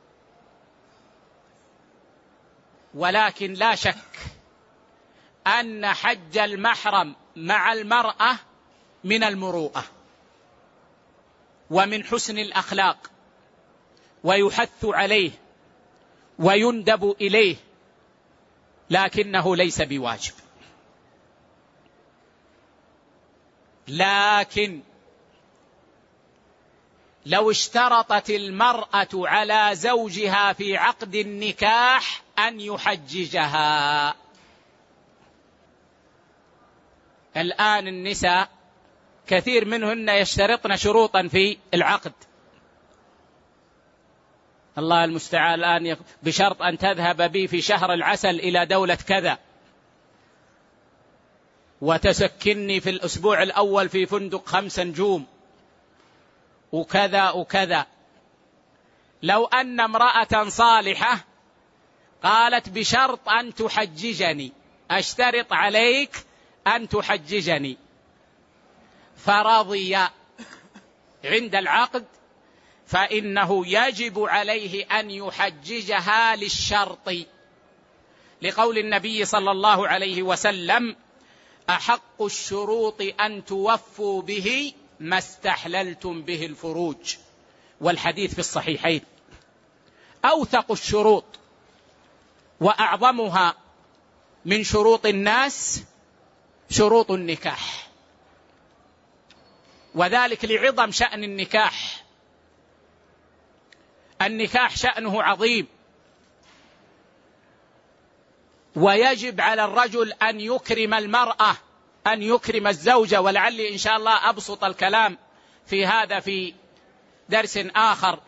ولكن لا شك أن حج المحرم مع المرأة من المروءة ومن حسن الأخلاق، ويحث عليه ويندب إليه، لكنه ليس بواجب. لكن لو اشترطت المرأة على زوجها في عقد النكاح أن يحججها، الآن النساء كثير منهن يشترطن شروطا في العقد، الله المستعان، الآن بشرط أن تذهب بي في شهر العسل إلى دولة كذا، وتسكنني في الأسبوع الأول في فندق 5 نجوم، وكذا وكذا. لو أن امرأة صالحة قالت بشرط أن تحججني، أشترط عليك أن تحججني، فرضي عند العقد، فإنه يجب عليه أن يحججها للشرط، لقول النبي صلى الله عليه وسلم: أحق الشروط أن توفوا به ما استحللتم به الفروج، والحديث في الصحيحين. أوثق الشروط وأعظمها من شروط الناس شروط النكاح، وذلك لعظم شأن النكاح. النكاح شأنه عظيم، ويجب على الرجل أن يكرم المرأة، أن يكرم الزوجة، ولعلي إن شاء الله أبسط الكلام في هذا في درس آخر.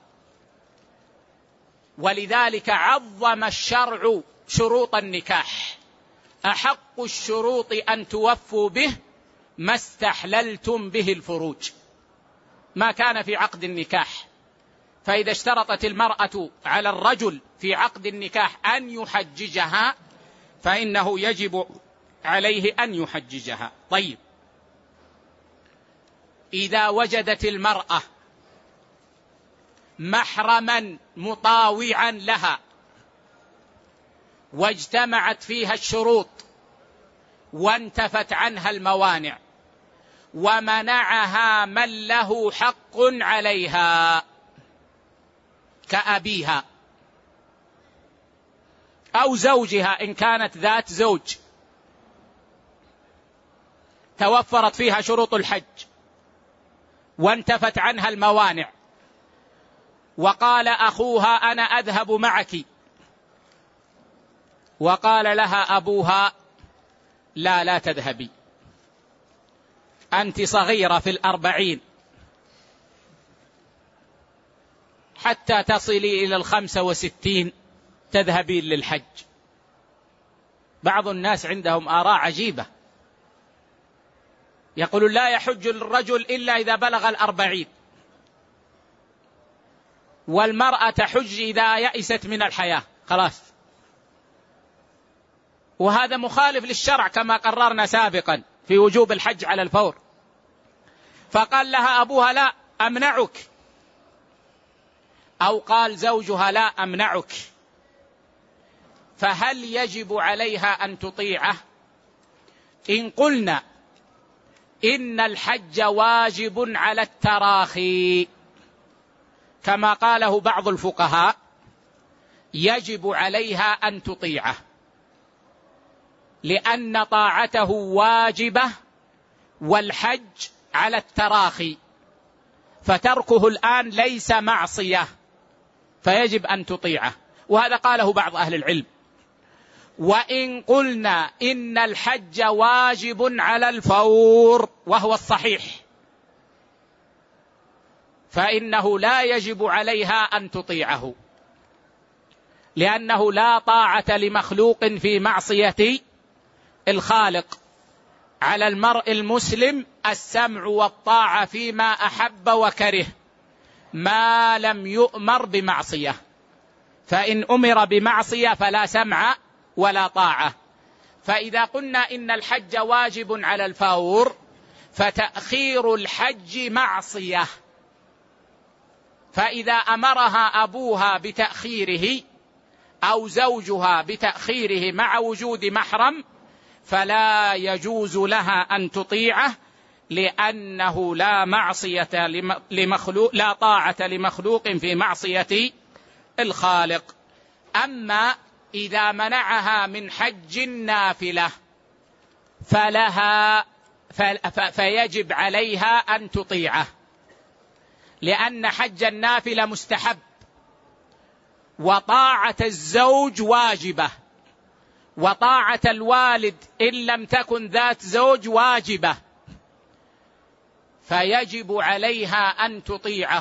ولذلك عظم الشرع شروط النكاح، أحق الشروط أن توفوا به ما استحللتم به الفروج، ما كان في عقد النكاح. فإذا اشترطت المرأة على الرجل في عقد النكاح أن يحججها فإنه يجب عليه أن يحججها. طيب، إذا وجدت المرأة محرما مطاوعا لها واجتمعت فيها الشروط وانتفت عنها الموانع ومنعها من له حق عليها كأبيها أو زوجها إن كانت ذات زوج، توفرت فيها شروط الحج وانتفت عنها الموانع، وقال أخوها أنا أذهب معك، وقال لها أبوها لا تذهبي، أنت صغيرة في 40 حتى تصلي إلى 65 تذهبين للحج. بعض الناس عندهم آراء عجيبة، يقول لا يحج الرجل إلا إذا بلغ 40، والمرأة تحج إذا يئست من الحياة خلاص. وهذا مخالف للشرع كما قررنا سابقا في وجوب الحج على الفور. فقال لها أبوها لا أمنعك، أو قال زوجها لا أمنعك، فهل يجب عليها أن تطيعه؟ إن قلنا إن الحج واجب على التراخي كما قاله بعض الفقهاء، يجب عليها أن تطيعه، لأن طاعته واجبة والحج على التراخي، فتركه الآن ليس معصية فيجب أن تطيعه، وهذا قاله بعض أهل العلم. وإن قلنا إن الحج واجب على الفور وهو الصحيح، فإنه لا يجب عليها أن تطيعه، لأنه لا طاعة لمخلوق في معصية الخالق. على المرء المسلم السمع والطاعة فيما أحب وكره ما لم يؤمر بمعصية، فإن أمر بمعصية فلا سمع ولا طاعة. فإذا قلنا إن الحج واجب على الفور فتأخير الحج معصية، فإذا أمرها أبوها بتأخيره أو زوجها بتأخيره مع وجود محرم فلا يجوز لها أن تطيعه، لأنه لا معصية لمخلوق، لا طاعة لمخلوق في معصية الخالق. أما إذا منعها من حج النافلة فيجب عليها أن تطيعه، لأن حج النافلة مستحب، وطاعة الزوج واجبة، وطاعة الوالد إن لم تكن ذات زوج واجبة، فيجب عليها أن تطيعه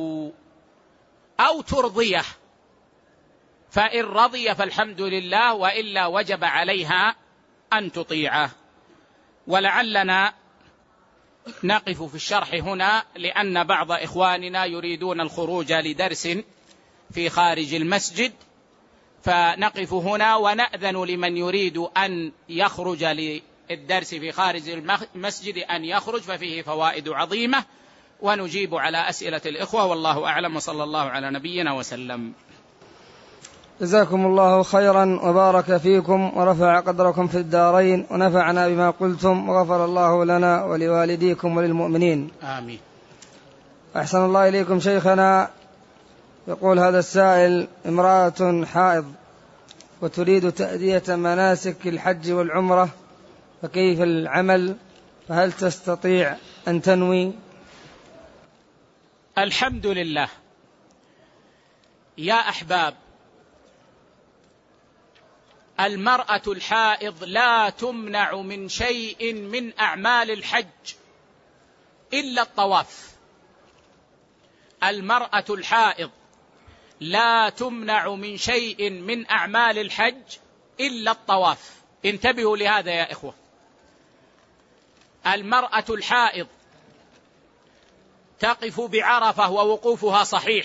أو ترضيه، فإن رضي فالحمد لله، وإلا وجب عليها أن تطيعه. ولعلنا نقف في الشرح هنا، لأن بعض إخواننا يريدون الخروج لدرس في خارج المسجد، فنقف هنا ونأذن لمن يريد أن يخرج للدرس في خارج المسجد أن يخرج، ففيه فوائد عظيمة، ونجيب على أسئلة الإخوة، والله أعلم، وصلى الله على نبينا وسلم. جزاكم الله خيرا وبارك فيكم ورفع قدركم في الدارين، ونفعنا بما قلتم، وغفر الله لنا ولوالديكم وللمؤمنين آمين. أحسن الله إليكم شيخنا. يقول هذا السائل: امرأة حائض وتريد تأدية مناسك الحج والعمرة، فكيف العمل؟ فهل تستطيع أن تنوي؟ الحمد لله. يا أحباب، المرأة الحائض لا تمنع من شيء من أعمال الحج إلا الطواف. المرأة الحائض لا تمنع من شيء من أعمال الحج إلا الطواف. انتبهوا لهذا يا إخوة. المرأة الحائض تقف بعرفة ووقوفها صحيح،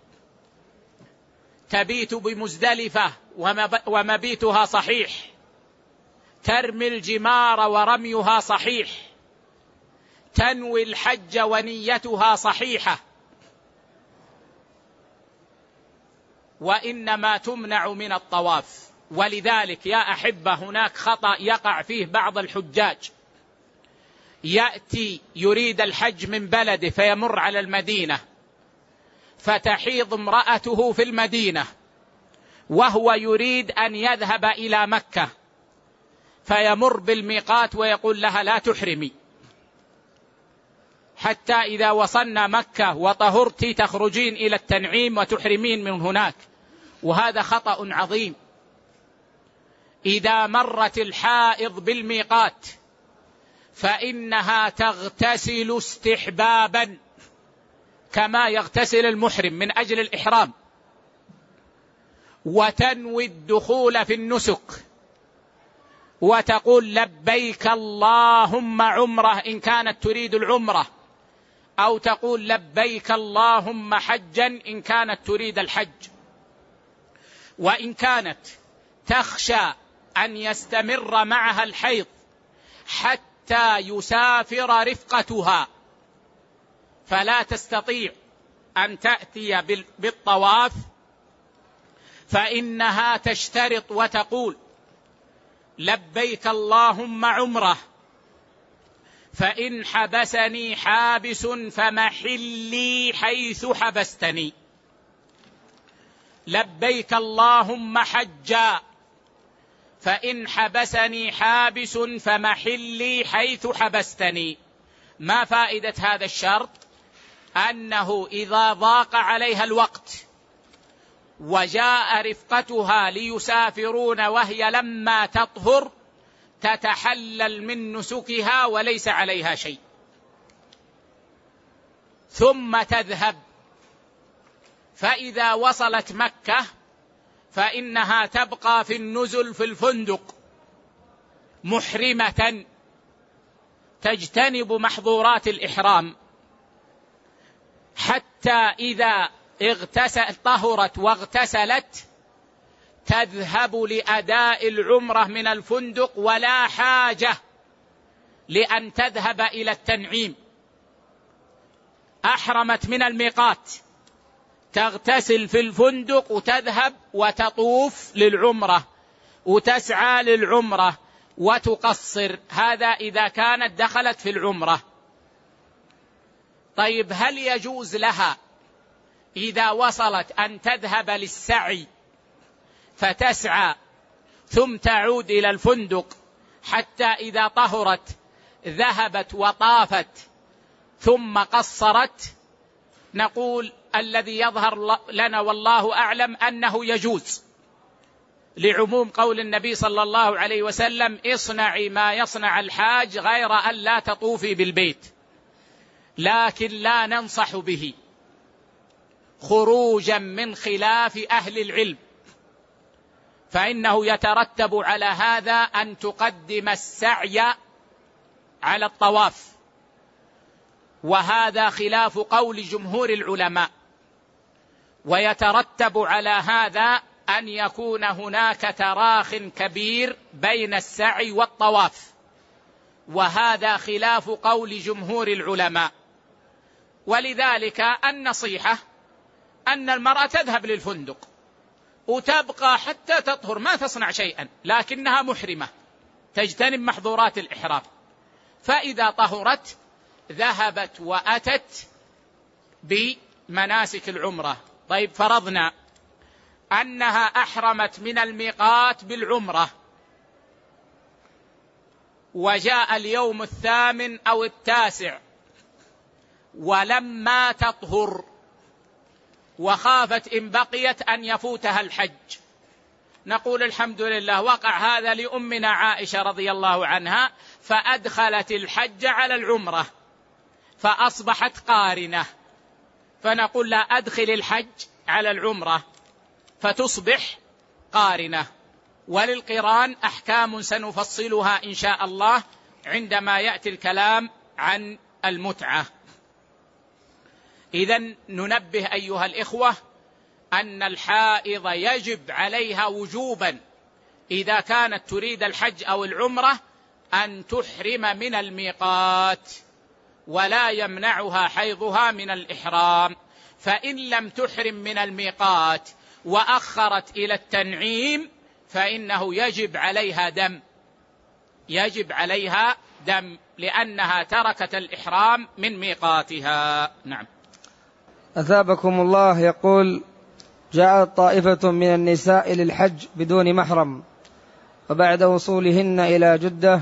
تبيت بمزدلفة ومبيتها صحيح، ترمي الجمار ورميها صحيح، تنوي الحج ونيتها صحيحة، وإنما تمنع من الطواف. ولذلك يا أحبة هناك خطأ يقع فيه بعض الحجاج، يأتي يريد الحج من بلده فيمر على المدينة، فتحيض امرأته في المدينة وهو يريد أن يذهب إلى مكة، فيمر بالميقات ويقول لها لا تحرمي حتى إذا وصلنا مكة وطهرت تخرجين إلى التنعيم وتحرمين من هناك. وهذا خطأ عظيم. إذا مرت الحائض بالميقات فإنها تغتسل استحبابا كما يغتسل المحرم من أجل الإحرام، وتنوي الدخول في النسك وتقول لبيك اللهم عمرة إن كانت تريد العمرة، أو تقول لبيك اللهم حجا إن كانت تريد الحج. وإن كانت تخشى أن يستمر معها الحيض حتى يسافر رفقتها فلا تستطيع أن تأتي بالطواف، فإنها تشترط وتقول لبيك اللهم عمرة، فإن حبسني حابس فمحلي حيث حبستني. لبيك اللهم حجا، فإن حبسني حابس فمحلي حيث حبستني. ما فائدة هذا الشرط؟ أنه إذا ضاق عليها الوقت وجاء رفقتها ليسافرون وهي لما تطهر تتحلل من نسكها وليس عليها شيء، ثم تذهب. فإذا وصلت مكة فإنها تبقى في النزل في الفندق محرمة، تجتنب محظورات الإحرام حتى إذا طهرت واغتسلت تذهب لأداء العمرة من الفندق، ولا حاجة لأن تذهب إلى التنعيم. أحرمت من الميقات، تغتسل في الفندق وتذهب وتطوف للعمرة وتسعى للعمرة وتقصر. هذا إذا كانت دخلت في العمرة. طيب، هل يجوز لها إذا وصلت أن تذهب للسعي فتسعى ثم تعود إلى الفندق حتى إذا طهرت ذهبت وطافت ثم قصرت؟ نقول الذي يظهر لنا والله أعلم أنه يجوز، لعموم قول النبي صلى الله عليه وسلم اصنعي ما يصنع الحاج غير أن لا تطوفي بالبيت. لكن لا ننصح به خروجا من خلاف أهل العلم، فإنه يترتب على هذا أن تقدم السعي على الطواف، وهذا خلاف قول جمهور العلماء. ويترتب على هذا أن يكون هناك تراخ كبير بين السعي والطواف، وهذا خلاف قول جمهور العلماء. ولذلك النصيحة أن المرأة تذهب للفندق وتبقى حتى تطهر، ما تصنع شيئا، لكنها محرمة تجتنب محظورات الإحرام. فإذا طهرت ذهبت وأتت بمناسك العمرة. طيب، فرضنا أنها أحرمت من الميقات بالعمرة وجاء اليوم 8 أو 9 ولما تطهر وخافت إن بقيت أن يفوتها الحج، نقول الحمد لله وقع هذا لأمنا عائشة رضي الله عنها، فأدخلت الحج على العمرة فأصبحت قارنة، فنقول لا، أدخل الحج على العمرة فتصبح قارنة. وللقران أحكام سنفصلها إن شاء الله عندما يأتي الكلام عن المتعة. إذن ننبه أيها الإخوة أن الحائض يجب عليها وجوبا إذا كانت تريد الحج أو العمرة أن تحرم من الميقات، ولا يمنعها حيضها من الإحرام. فإن لم تحرم من الميقات وأخرت إلى التنعيم فإنه يجب عليها دم لأنها تركت الإحرام من ميقاتها. نعم. أثابكم الله. يقول: جاءت طائفة من النساء للحج بدون محرم، وبعد وصولهن إلى جدة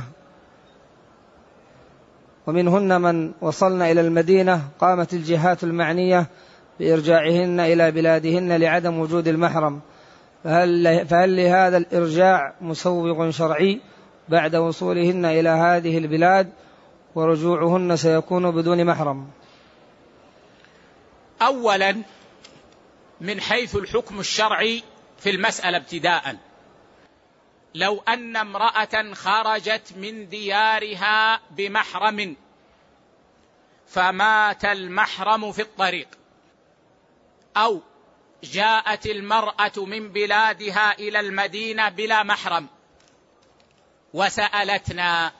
ومنهن من وصلن إلى المدينة قامت الجهات المعنية بإرجاعهن إلى بلادهن لعدم وجود المحرم، فهل لهذا الإرجاع مسوغ شرعي بعد وصولهن إلى هذه البلاد ورجوعهن سيكون بدون محرم؟ أولا، من حيث الحكم الشرعي في المسألة ابتداء، لو أن امرأة خرجت من ديارها بمحرم فمات المحرم في الطريق، أو جاءت المرأة من بلادها إلى المدينة بلا محرم وسألتنا،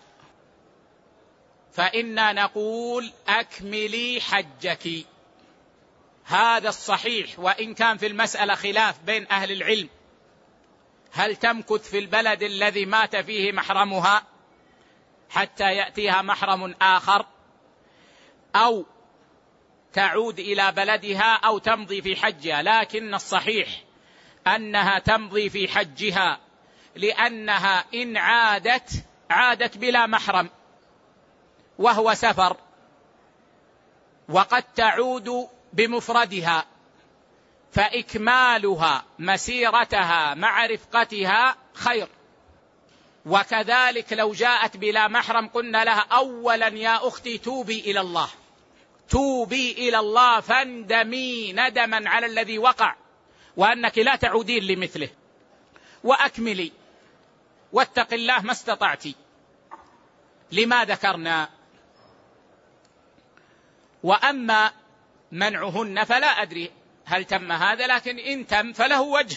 فإنا نقول: أكملي حجك. هذا الصحيح، وإن كان في المسألة خلاف بين أهل العلم، هل تمكث في البلد الذي مات فيه محرمها حتى يأتيها محرم آخر، أو تعود إلى بلدها، أو تمضي في حجها؟ لكن الصحيح أنها تمضي في حجها، لأنها إن عادت بلا محرم وهو سفر، وقد تعود بمفردها، فإكمالها مسيرتها مع رفقتها خير. وكذلك لو جاءت بلا محرم قلنا لها: أولا يا أختي توبي إلى الله فاندمي ندما على الذي وقع، وأنك لا تعودين لمثله، وأكملي واتق الله ما استطعت. لما ذكرنا؟ وأما منعهن فلا أدري هل تم هذا، لكن إن تم فله وجه،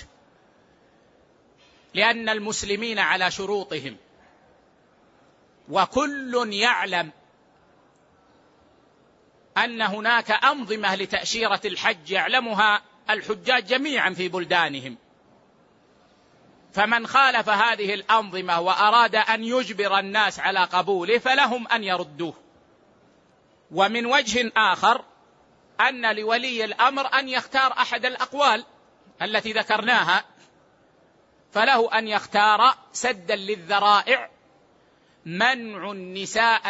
لأن المسلمين على شروطهم، وكل يعلم أن هناك أنظمة لتأشيرة الحج يعلمها الحجاج جميعا في بلدانهم، فمن خالف هذه الأنظمة وأراد أن يجبر الناس على قبوله فلهم أن يردوه. ومن وجه آخر أن لولي الأمر أن يختار أحد الأقوال التي ذكرناها، فله أن يختار سدا للذرائع منع النساء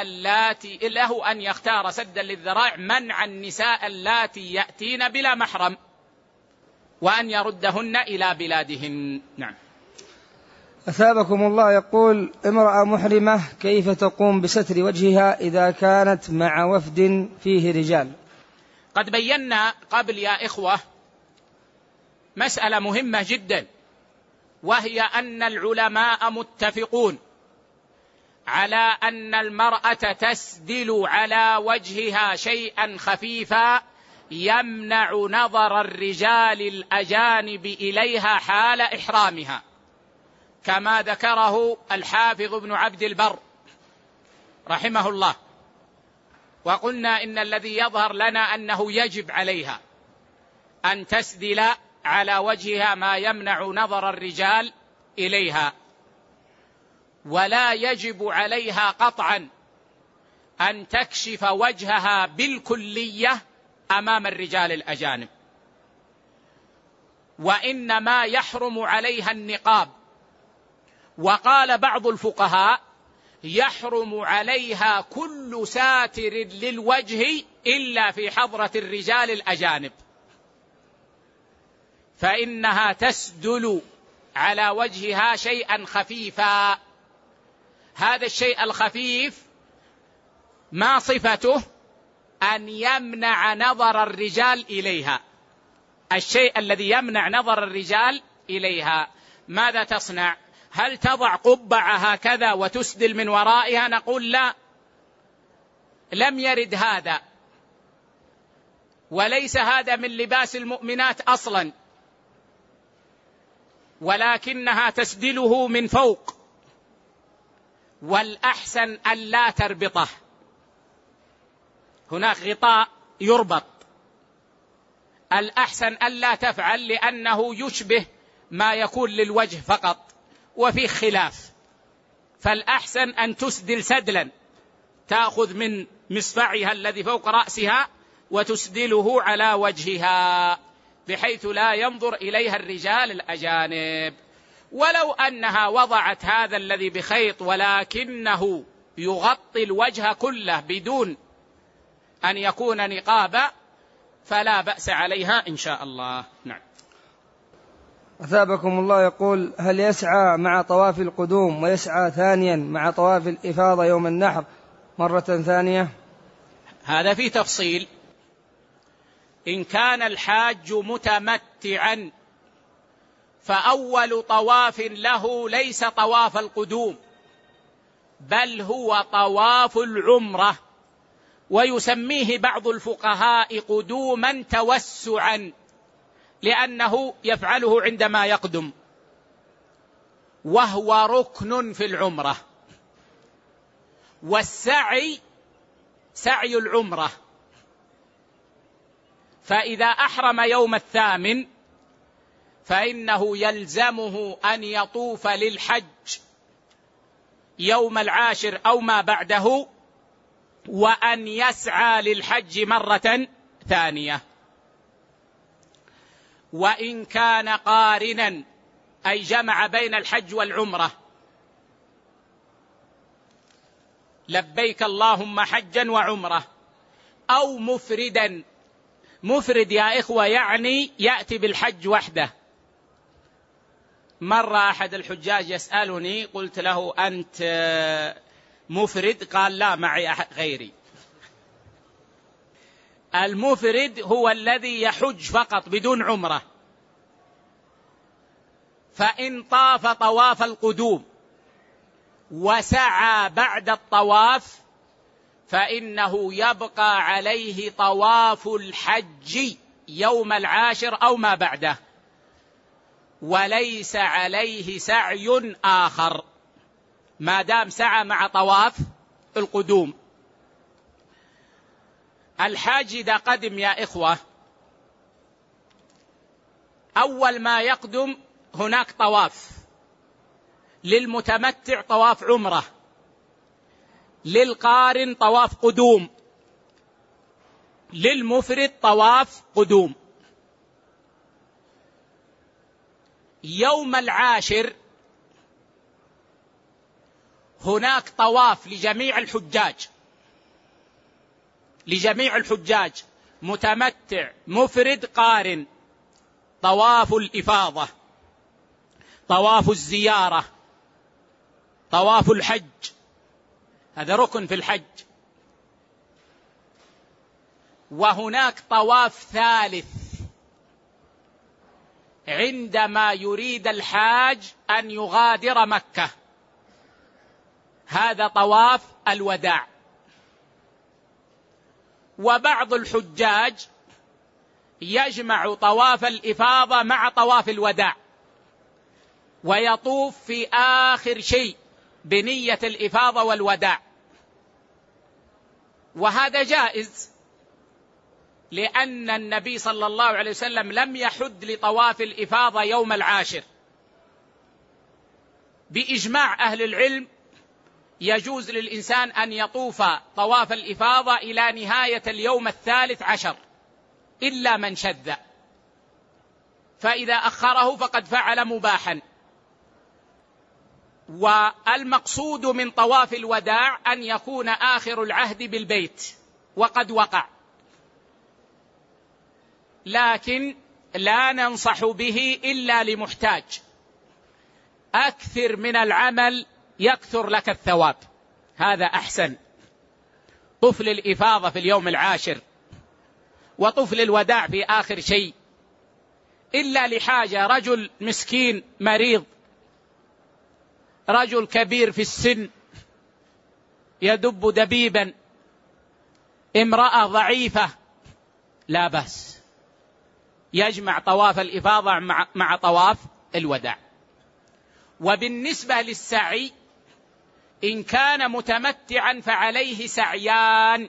اللاتي يأتين بلا محرم، وأن يردهن إلى بلادهن. نعم. أثابكم الله. يقول: امرأة محرمة كيف تقوم بستر وجهها إذا كانت مع وفد فيه رجال؟ قد بينا قبل يا إخوة مسألة مهمة جدا، وهي أن العلماء متفقون على أن المرأة تسدل على وجهها شيئا خفيفا يمنع نظر الرجال الأجانب إليها حال إحرامها، كما ذكره الحافظ ابن عبد البر رحمه الله. وقلنا إن الذي يظهر لنا أنه يجب عليها أن تسدل على وجهها ما يمنع نظر الرجال إليها، ولا يجب عليها قطعا أن تكشف وجهها بالكلية أمام الرجال الأجانب، وإنما يحرم عليها النقاب. وقال بعض الفقهاء: يحرم عليها كل ساتر للوجه إلا في حضرة الرجال الأجانب. فإنها تسدل على وجهها شيئا خفيفا. هذا الشيء الخفيف ما صفته؟ أن يمنع نظر الرجال إليها. الشيء الذي يمنع نظر الرجال إليها ماذا تصنع؟ هل تضع قبعة هكذا وتسدل من ورائها؟ نقول لا، لم يرد هذا، وليس هذا من لباس المؤمنات أصلا، ولكنها تسدله من فوق، والأحسن أن لا تربطه. هناك غطاء يربط، الأحسن أن لا تفعل، لأنه يشبه ما يكون للوجه فقط وفي خلاف. فالأحسن أن تسدل سدلا، تأخذ من مصفعها الذي فوق رأسها وتسدله على وجهها بحيث لا ينظر إليها الرجال الأجانب. ولو أنها وضعت هذا الذي بخيط ولكنه يغطي الوجه كله بدون أن يكون نقابا فلا بأس عليها إن شاء الله. نعم. أثابكم الله. يقول: هل يسعى مع طواف القدوم ويسعى ثانيا مع طواف الإفاضة يوم النحر مرة ثانية؟ هذا في تفصيل. إن كان الحاج متمتعا فأول طواف له ليس طواف القدوم، بل هو طواف العمرة، ويسميه بعض الفقهاء قدوما توسعا، لأنه يفعله عندما يقدم، وهو ركن في العمرة. والسعي سعي العمرة، فإذا أحرم يوم الثامن فإنه يلزمه أن يطوف للحج يوم العاشر أو ما بعده، وأن يسعى للحج مرة ثانية. وإن كان قارنا أي جمع بين الحج والعمرة، لبيك اللهم حجا وعمرة، أو مفردا. مفرد يا إخوة يعني يأتي بالحج وحده. مرة أحد الحجاج يسألني، قلت له: أنت مفرد؟ قال: لا، معي غيري. المفرد هو الذي يحج فقط بدون عمرة، فإن طاف طواف القدوم وسعى بعد الطواف فإنه يبقى عليه طواف الحج يوم العاشر أو ما بعده، وليس عليه سعي آخر ما دام سعى مع طواف القدوم. الحاج إذا قدم يا إخوة، أول ما يقدم هناك طواف، للمتمتع طواف عمرة، للقارن طواف قدوم، للمفرد طواف قدوم. يوم العاشر هناك طواف لجميع الحجاج، متمتع، مفرد، قارن، طواف الإفاضة، طواف الزيارة، طواف الحج، هذا ركن في الحج. وهناك طواف ثالث عندما يريد الحاج أن يغادر مكة، هذا طواف الوداع. وبعض الحجاج يجمع طواف الإفاضة مع طواف الوداع، ويطوف في آخر شيء بنية الإفاضة والوداع، وهذا جائز، لأن النبي صلى الله عليه وسلم لم يحد لطواف الإفاضة يوم العاشر. بإجماع أهل العلم يجوز للإنسان أن يطوف طواف الإفاضة إلى نهاية اليوم 13، إلا من شذ، فإذا أخره فقد فعل مباحا. والمقصود من طواف الوداع أن يكون آخر العهد بالبيت، وقد وقع، لكن لا ننصح به إلا لمحتاج. أكثر من العمل يكثر لك الثواب، هذا أحسن. طف الإفاضة في اليوم العاشر، وطف الوداع في آخر شيء، إلا لحاجة، رجل مسكين مريض، رجل كبير في السن يدب دبيبا، امرأة ضعيفة، لا بأس، يجمع طواف الإفاضة مع طواف الوداع. وبالنسبة للسعي، إن كان متمتعا فعليه سعيان: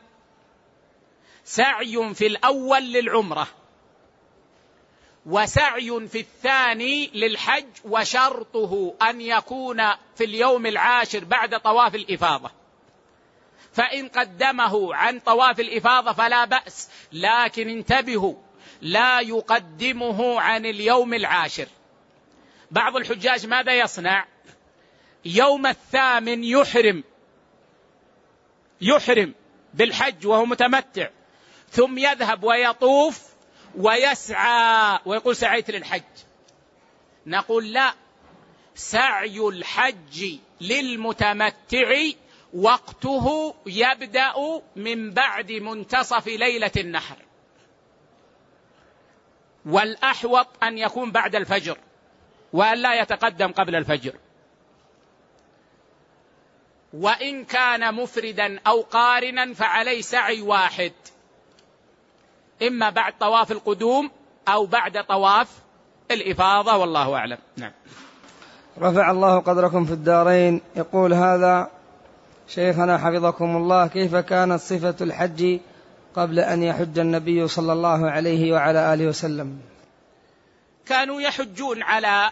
سعي في الأول للعمرة، وسعي في الثاني للحج، وشرطه أن يكون في اليوم العاشر بعد طواف الإفاضة. فإن قدمه عن طواف الإفاضة فلا بأس، لكن انتبهوا، لا يقدمه عن اليوم العاشر. بعض الحجاج ماذا يصنع؟ يوم الثامن يحرم بالحج وهو متمتع، ثم يذهب ويطوف ويسعى ويقول سعيت للحج. نقول لا، سعي الحج للمتمتع وقته يبدأ من بعد منتصف ليلة النحر، والأحوط أن يكون بعد الفجر، وأن لا يتقدم قبل الفجر. وإن كان مفردا أو قارنا فعليه سعي واحد، إما بعد طواف القدوم أو بعد طواف الإفاضة، والله أعلم. نعم. رفع الله قدركم في الدارين. يقول هذا: شيخنا حفظكم الله، كيف كانت صفة الحج قبل أن يحج النبي صلى الله عليه وعلى آله وسلم؟ كانوا يحجون على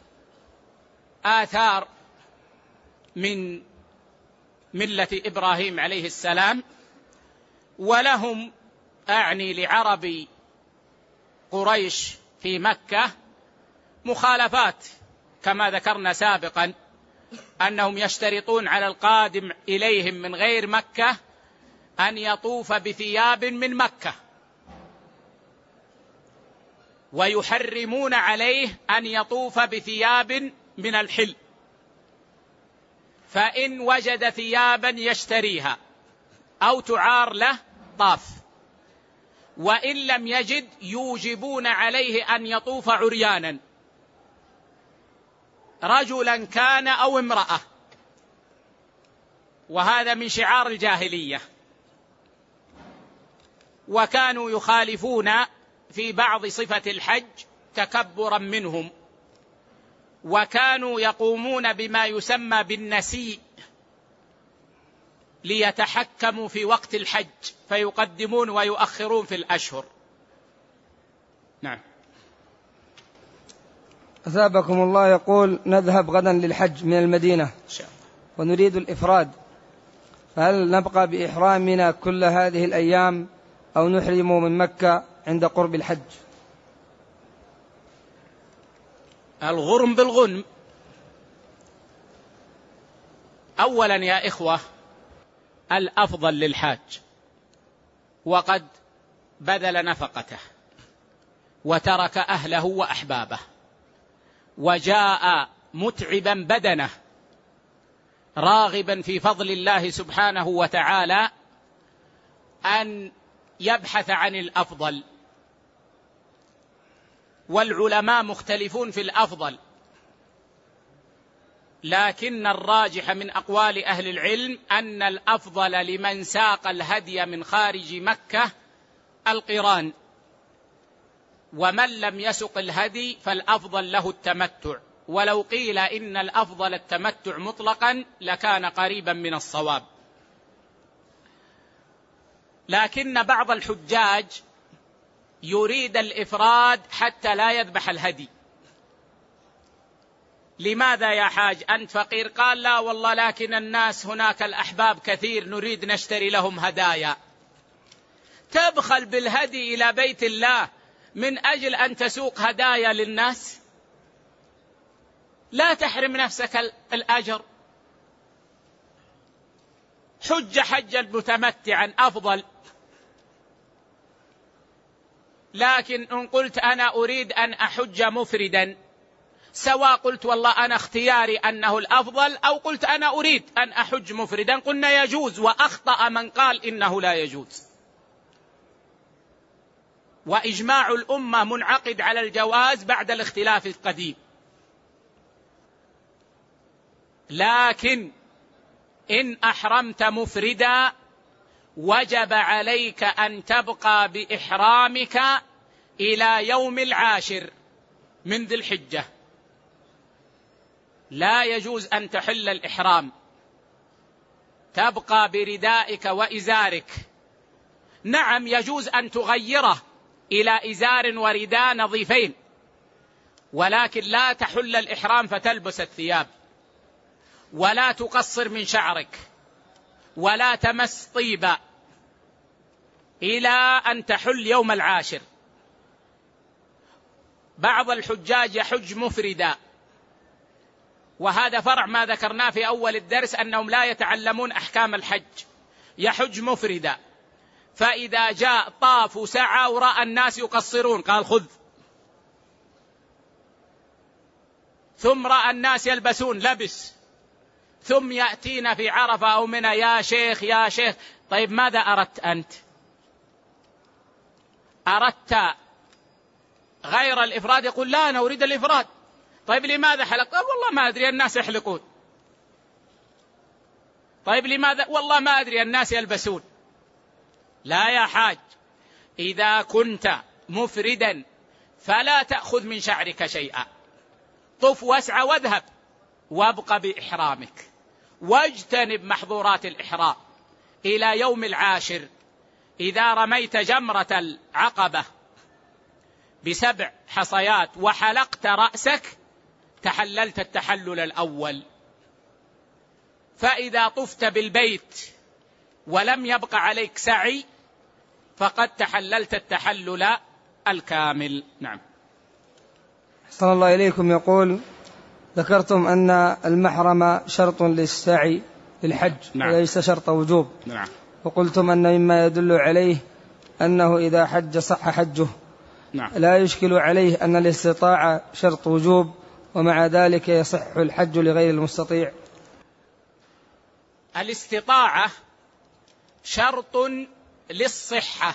آثار من ملة إبراهيم عليه السلام، ولهم لعرب قريش في مكة مخالفات كما ذكرنا سابقا، أنهم يشترطون على القادم إليهم من غير مكة أن يطوف بثياب من مكة، ويحرمون عليه أن يطوف بثياب من الحل، فإن وجد ثيابا يشتريها أو تعار له طاف، وإن لم يجد يوجبون عليه أن يطوف عريانا، رجلا كان أو امرأة، وهذا من شعار الجاهلية. وكانوا يخالفون في بعض صفة الحج تكبرا منهم، وكانوا يقومون بما يسمى بالنسيء ليتحكموا في وقت الحج، فيقدمون ويؤخرون في الأشهر. نعم. أثابكم الله. يقول: نذهب غدا للحج من المدينة ونريد الإفراد، فهل نبقى بإحرامنا كل هذه الأيام أو نحرم من مكة عند قرب الحج؟ الغرم بالغنم. أولا يا إخوة، الأفضل للحاج وقد بذل نفقته وترك أهله وأحبابه وجاء متعبا بدنه راغبا في فضل الله سبحانه وتعالى، أن يبحث عن الأفضل. والعلماء مختلفون في الأفضل، لكن الراجح من أقوال أهل العلم أن الأفضل لمن ساق الهدي من خارج مكة القران، ومن لم يسق الهدي فالأفضل له التمتع. ولو قيل إن الأفضل التمتع مطلقا لكان قريبا من الصواب، لكن بعض الحجاج يريد الإفراد حتى لا يذبح الهدي. لماذا يا حاج أنت فقير؟ قال: لا والله، لكن الناس هناك الأحباب كثير نريد نشتري لهم هدايا. تبخل بالهدي إلى بيت الله من أجل أن تسوق هدايا للناس؟ لا تحرم نفسك الأجر. حج حجا متمتعا أفضل. لكن إن قلت أنا أريد أن أحج مفردا، سواء قلت والله أنا اختياري أنه الأفضل أو قلت أنا أريد أن أحج مفردا، قلنا يجوز، وأخطأ من قال إنه لا يجوز. وإجماع الأمة منعقد على الجواز بعد الاختلاف القديم. لكن إن أحرمت مفردا وجب عليك أن تبقى بإحرامك إلى يوم 10 من ذي الحجة. لا يجوز أن تحل الإحرام، تبقى بردائك وإزارك. نعم يجوز أن تغيره إلى إزار ورداء نظيفين، ولكن لا تحل الإحرام فتلبس الثياب، ولا تقصر من شعرك، ولا تمس طيبا إلى أن تحل يوم 10. بعض الحجاج يحج مفردا، وهذا فرع ما ذكرناه في أول الدرس أنهم لا يتعلمون أحكام الحج. يحج مفردا، فإذا جاء طاف وسعى ورأى الناس يقصرون قال خذ، ثم رأى الناس يلبسون لبس، ثم يأتينا في عرفة أو منى يا شيخ يا شيخ. طيب ماذا أردت أنت؟ أردت غير الإفراد؟ يقول لا أنا أريد الإفراد. طيب لماذا حلق؟ قال والله ما أدري الناس يحلقون. طيب لماذا؟ والله ما أدري الناس يلبسون. لا يا حاج، إذا كنت مفردا فلا تأخذ من شعرك شيئا، طف واسعى واذهب وابق بإحرامك، واجتنب محظورات الإحرام إلى يوم 10. إذا رميت جمرة العقبة ب7 حصيات وحلقت رأسك تحللت التحلل الأول. فإذا طفت بالبيت ولم يبق عليك سعي فقد تحللت التحلل الكامل. نعم. أحسن الله إليكم. يقول ذكرتم أن المحرم شرط للسعي للحج، نعم. وليس شرط وجوب. نعم. وقلتم أن مما يدل عليه أنه إذا حج صح حجه. نعم. لا يشكل عليه أن الاستطاعة شرط وجوب ومع ذلك يصح الحج لغير المستطيع؟ الاستطاعة شرط للصحة،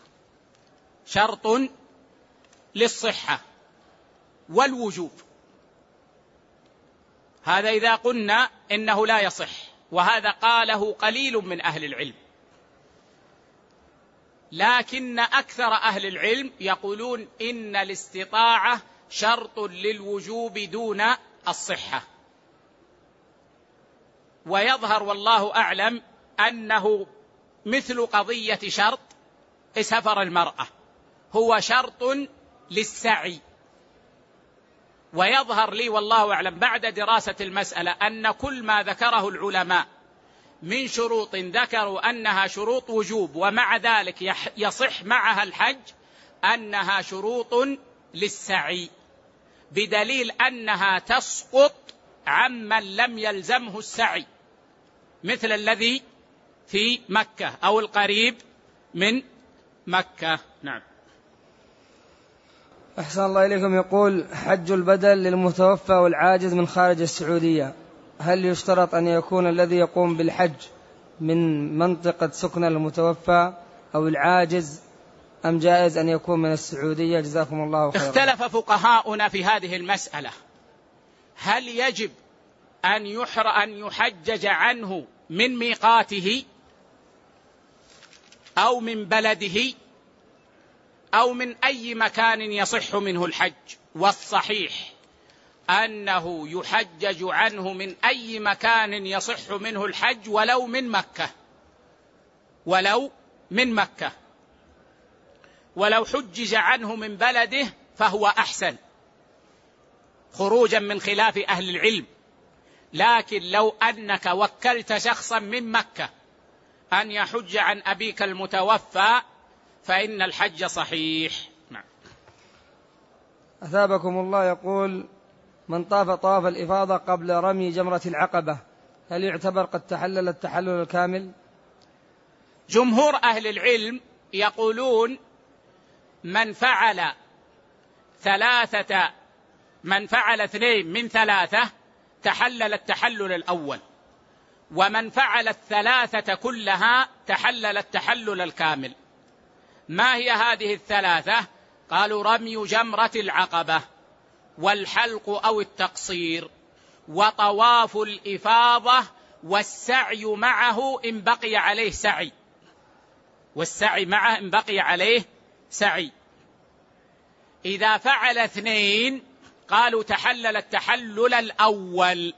شرط للصحة والوجوب. هذا إذا قلنا إنه لا يصح، وهذا قاله قليل من أهل العلم، لكن أكثر أهل العلم يقولون إن الاستطاعة شرط للوجوب دون الصحة. ويظهر والله أعلم أنه مثل قضية شرط سفر المرأة، هو شرط للسعي. ويظهر لي والله أعلم بعد دراسة المسألة أن كل ما ذكره العلماء من شروط ذكروا أنها شروط وجوب ومع ذلك يصح معها الحج، أنها شروط للسعي، بدليل أنها تسقط عمن لم يلزمه السعي، مثل الذي في مكة أو القريب من مكة. نعم. أحسن الله إليكم. يقول حج البدل للمتوفى والعاجز من خارج السعودية، هل يشترط أن يكون الذي يقوم بالحج من منطقة سكن المتوفى أو العاجز، أم جائز أن يكون من السعودية؟ جزاكم الله خيرا. اختلف فقهاؤنا في هذه المسألة، هل يجب أن يحجج عنه من ميقاته أو من بلده أو من أي مكان يصح منه الحج؟ والصحيح أنه يحجج عنه من أي مكان يصح منه الحج ولو من مكة، ولو من مكة. ولو حجج عنه من بلده فهو أحسن خروجا من خلاف أهل العلم. لكن لو أنك وكلت شخصا من مكة أن يحج عن أبيك المتوفى فإن الحج صحيح. نعم. أثابكم الله. يقول من طاف طواف الإفاضة قبل رمي جمرة العقبة هل يعتبر قد تحلل التحلل الكامل؟ جمهور أهل العلم يقولون من فعل 2 من 3 تحلل التحلل الأول، ومن فعل 3 كلها تحلل التحلل الكامل. ما هي هذه 3؟ قالوا: رمي جمرة العقبة، والحلق أو التقصير، وطواف الإفاضة، والسعي معه إن بقي عليه سعي، والسعي معه إن بقي عليه سعي. إذا فعل 2 قالوا تحلل التحلل الأول.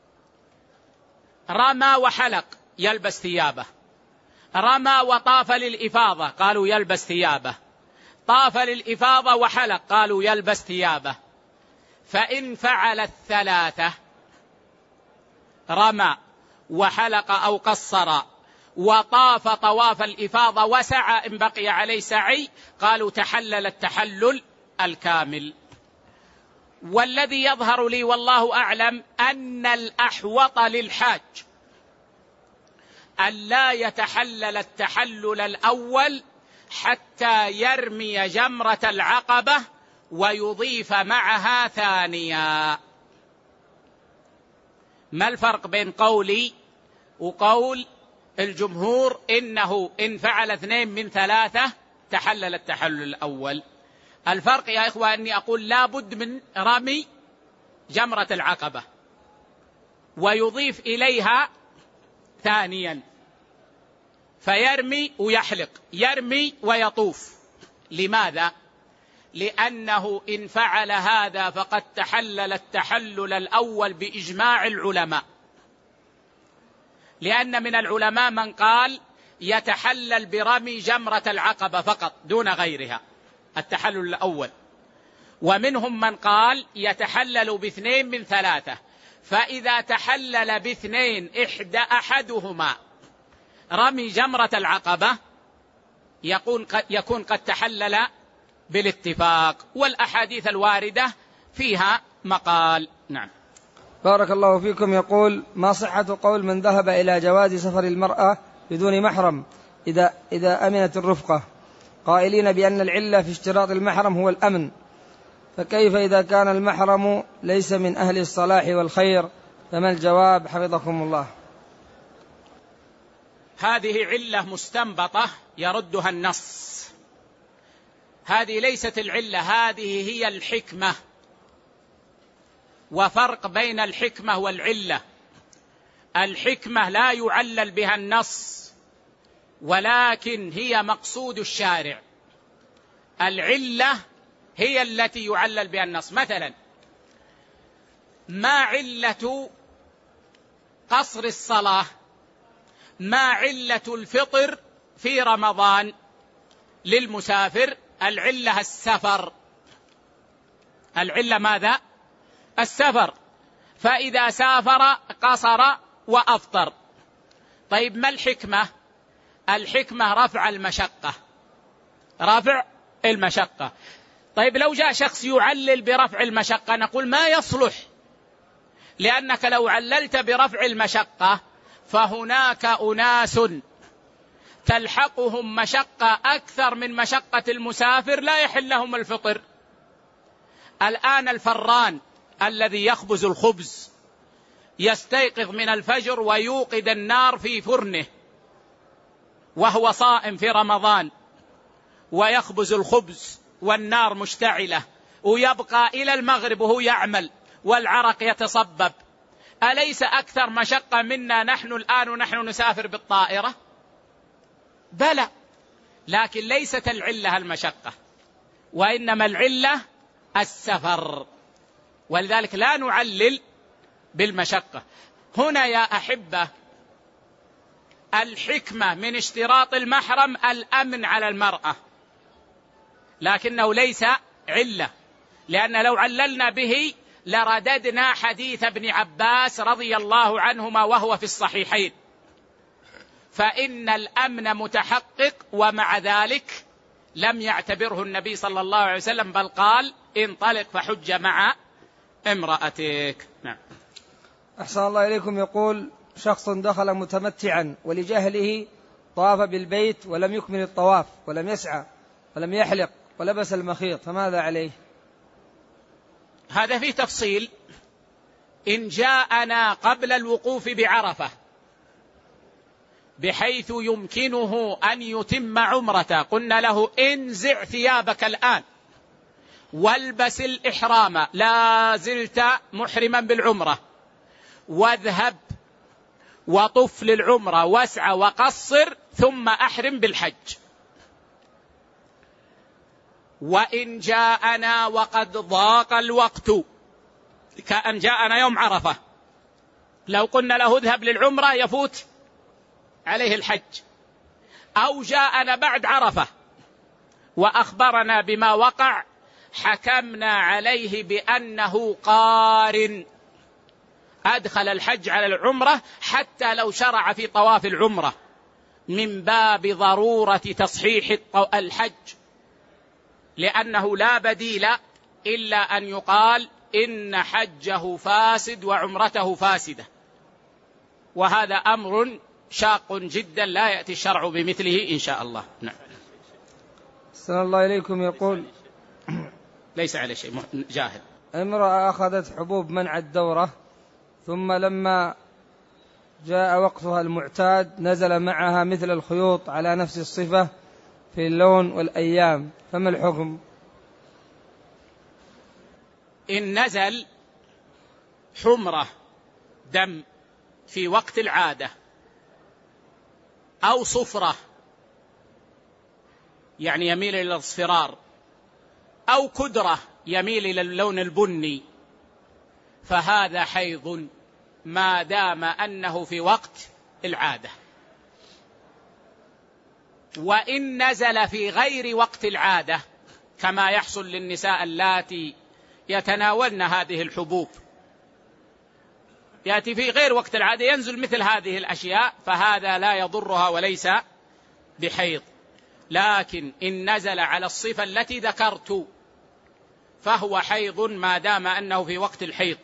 رمى وحلق يلبس ثيابه، رمى وطاف للإفاضة قالوا يلبس ثيابه، طاف للإفاضة وحلق قالوا يلبس ثيابه. فإن فعل 3 رمى وحلق أو قصر وطاف طواف الإفاضة وسعى إن بقي عليه سعي قالوا تحلل التحلل الكامل. والذي يظهر لي والله أعلم أن الأحوط للحاج أن لا يتحلل التحلل الأول حتى يرمي جمرة العقبة ويضيف معها ثانيا. ما الفرق بين قولي وقول الجمهور إنه إن فعل 2 من 3 تحلل التحلل الأول؟ الفرق يا إخوة أني أقول لا بد من رمي جمرة العقبة ويضيف إليها ثانيا، فيرمي ويحلق، يرمي ويطوف. لماذا؟ لأنه إن فعل هذا فقد تحلل التحلل الأول بإجماع العلماء، لأن من العلماء من قال يتحلل برمي جمرة العقبة فقط دون غيرها التحلل الأول، ومنهم من قال يتحلل ب2 من 3. فإذا تحلل ب2 أحدهما رمي جمرة العقبة يكون قد تحلل بالاتفاق، والأحاديث الواردة فيها مقال. نعم. بارك الله فيكم. يقول: ما صحة قول من ذهب إلى جواز سفر المرأة بدون محرم إذا أمنت الرفقة، قائلين بأن العلة في اشتراط المحرم هو الأمن، فكيف إذا كان المحرم ليس من أهل الصلاح والخير؟ فما الجواب حفظكم الله؟ هذه علة مستنبطة يردها النص، هذه ليست العلة، هذه هي الحكمة، وفرق بين الحكمة والعلة. الحكمة لا يعلل بها النص، ولكن هي مقصود الشارع. العلة هي التي يعلل بها النص. مثلا: ما علة قصر الصلاة؟ ما علة الفطر في رمضان للمسافر؟ العلة السفر. العلة ماذا؟ السفر. فإذا سافر قصر وأفطر. طيب ما الحكمة؟ الحكمة رفع المشقة، رفع المشقة. طيب لو جاء شخص يعلل برفع المشقة نقول ما يصلح، لأنك لو عللت برفع المشقة فهناك أناس تلحقهم مشقة أكثر من مشقة المسافر لا يحل لهم الفطر. الآن الفران الذي يخبز الخبز يستيقظ من الفجر ويوقد النار في فرنه وهو صائم في رمضان، ويخبز الخبز والنار مشتعلة، ويبقى إلى المغرب وهو يعمل والعرق يتصبب. أليس أكثر مشقة منا نحن الآن ونحن نسافر بالطائرة؟ بلى، لكن ليست العلة المشقة، وإنما العلة السفر، ولذلك لا نعلل بالمشقة. هنا يا أحبة الحكمة من اشتراط المحرم الأمن على المرأة، لكنه ليس علة، لأن لو عللنا به لرددنا حديث ابن عباس رضي الله عنهما وهو في الصحيحين، فإن الأمن متحقق، ومع ذلك لم يعتبره النبي صلى الله عليه وسلم، بل قال: انطلق فحج مع امرأتك. نعم. أحسن الله إليكم. يقول: شخص دخل متمتعا ولجهله طاف بالبيت ولم يكمل الطواف ولم يسعى ولم يحلق، ولبس المخيط فماذا عليه؟ هذا فيه تفصيل. إن جاءنا قبل الوقوف بعرفة بحيث يمكنه أن يتم عمرته قلنا له انزع ثيابك الآن والبس الإحرام لا زلت محرما بالعمرة، واذهب وطف للعمرة واسعى وقصر ثم أحرم بالحج. وإن جاءنا وقد ضاق الوقت كأن جاءنا يوم عرفة، لو قلنا له اذهب للعمرة يفوت عليه الحج، أو جاءنا بعد عرفة وأخبرنا بما وقع حكمنا عليه بأنه قارن أدخل الحج على العمرة حتى لو شرع في طواف العمرة من باب ضرورة تصحيح الحج، لأنه لا بديل إلا أن يقال إن حجه فاسد وعمرته فاسدة، وهذا أمر شاق جدا لا يأتي الشرع بمثله إن شاء الله. نعم. أحسن الله إليكم. يقول ليس على شيء جاهل. امرأة أخذت حبوب منع الدورة ثم لما جاء وقتها المعتاد نزل معها مثل الخيوط على نفس الصفة في اللون والأيام، فما الحكم؟ إن نزل حمرة دم في وقت العادة أو صفرة يعني يميل إلى الاصفرار أو كدرة يميل إلى اللون البني، فهذا حيض ما دام أنه في وقت العادة. وإن نزل في غير وقت العادة كما يحصل للنساء اللاتي يتناولن هذه الحبوب، يأتي في غير وقت العادة ينزل مثل هذه الأشياء، فهذا لا يضرها وليس بحيض. لكن إن نزل على الصفة التي ذكرت فهو حيض ما دام أنه في وقت الحيض.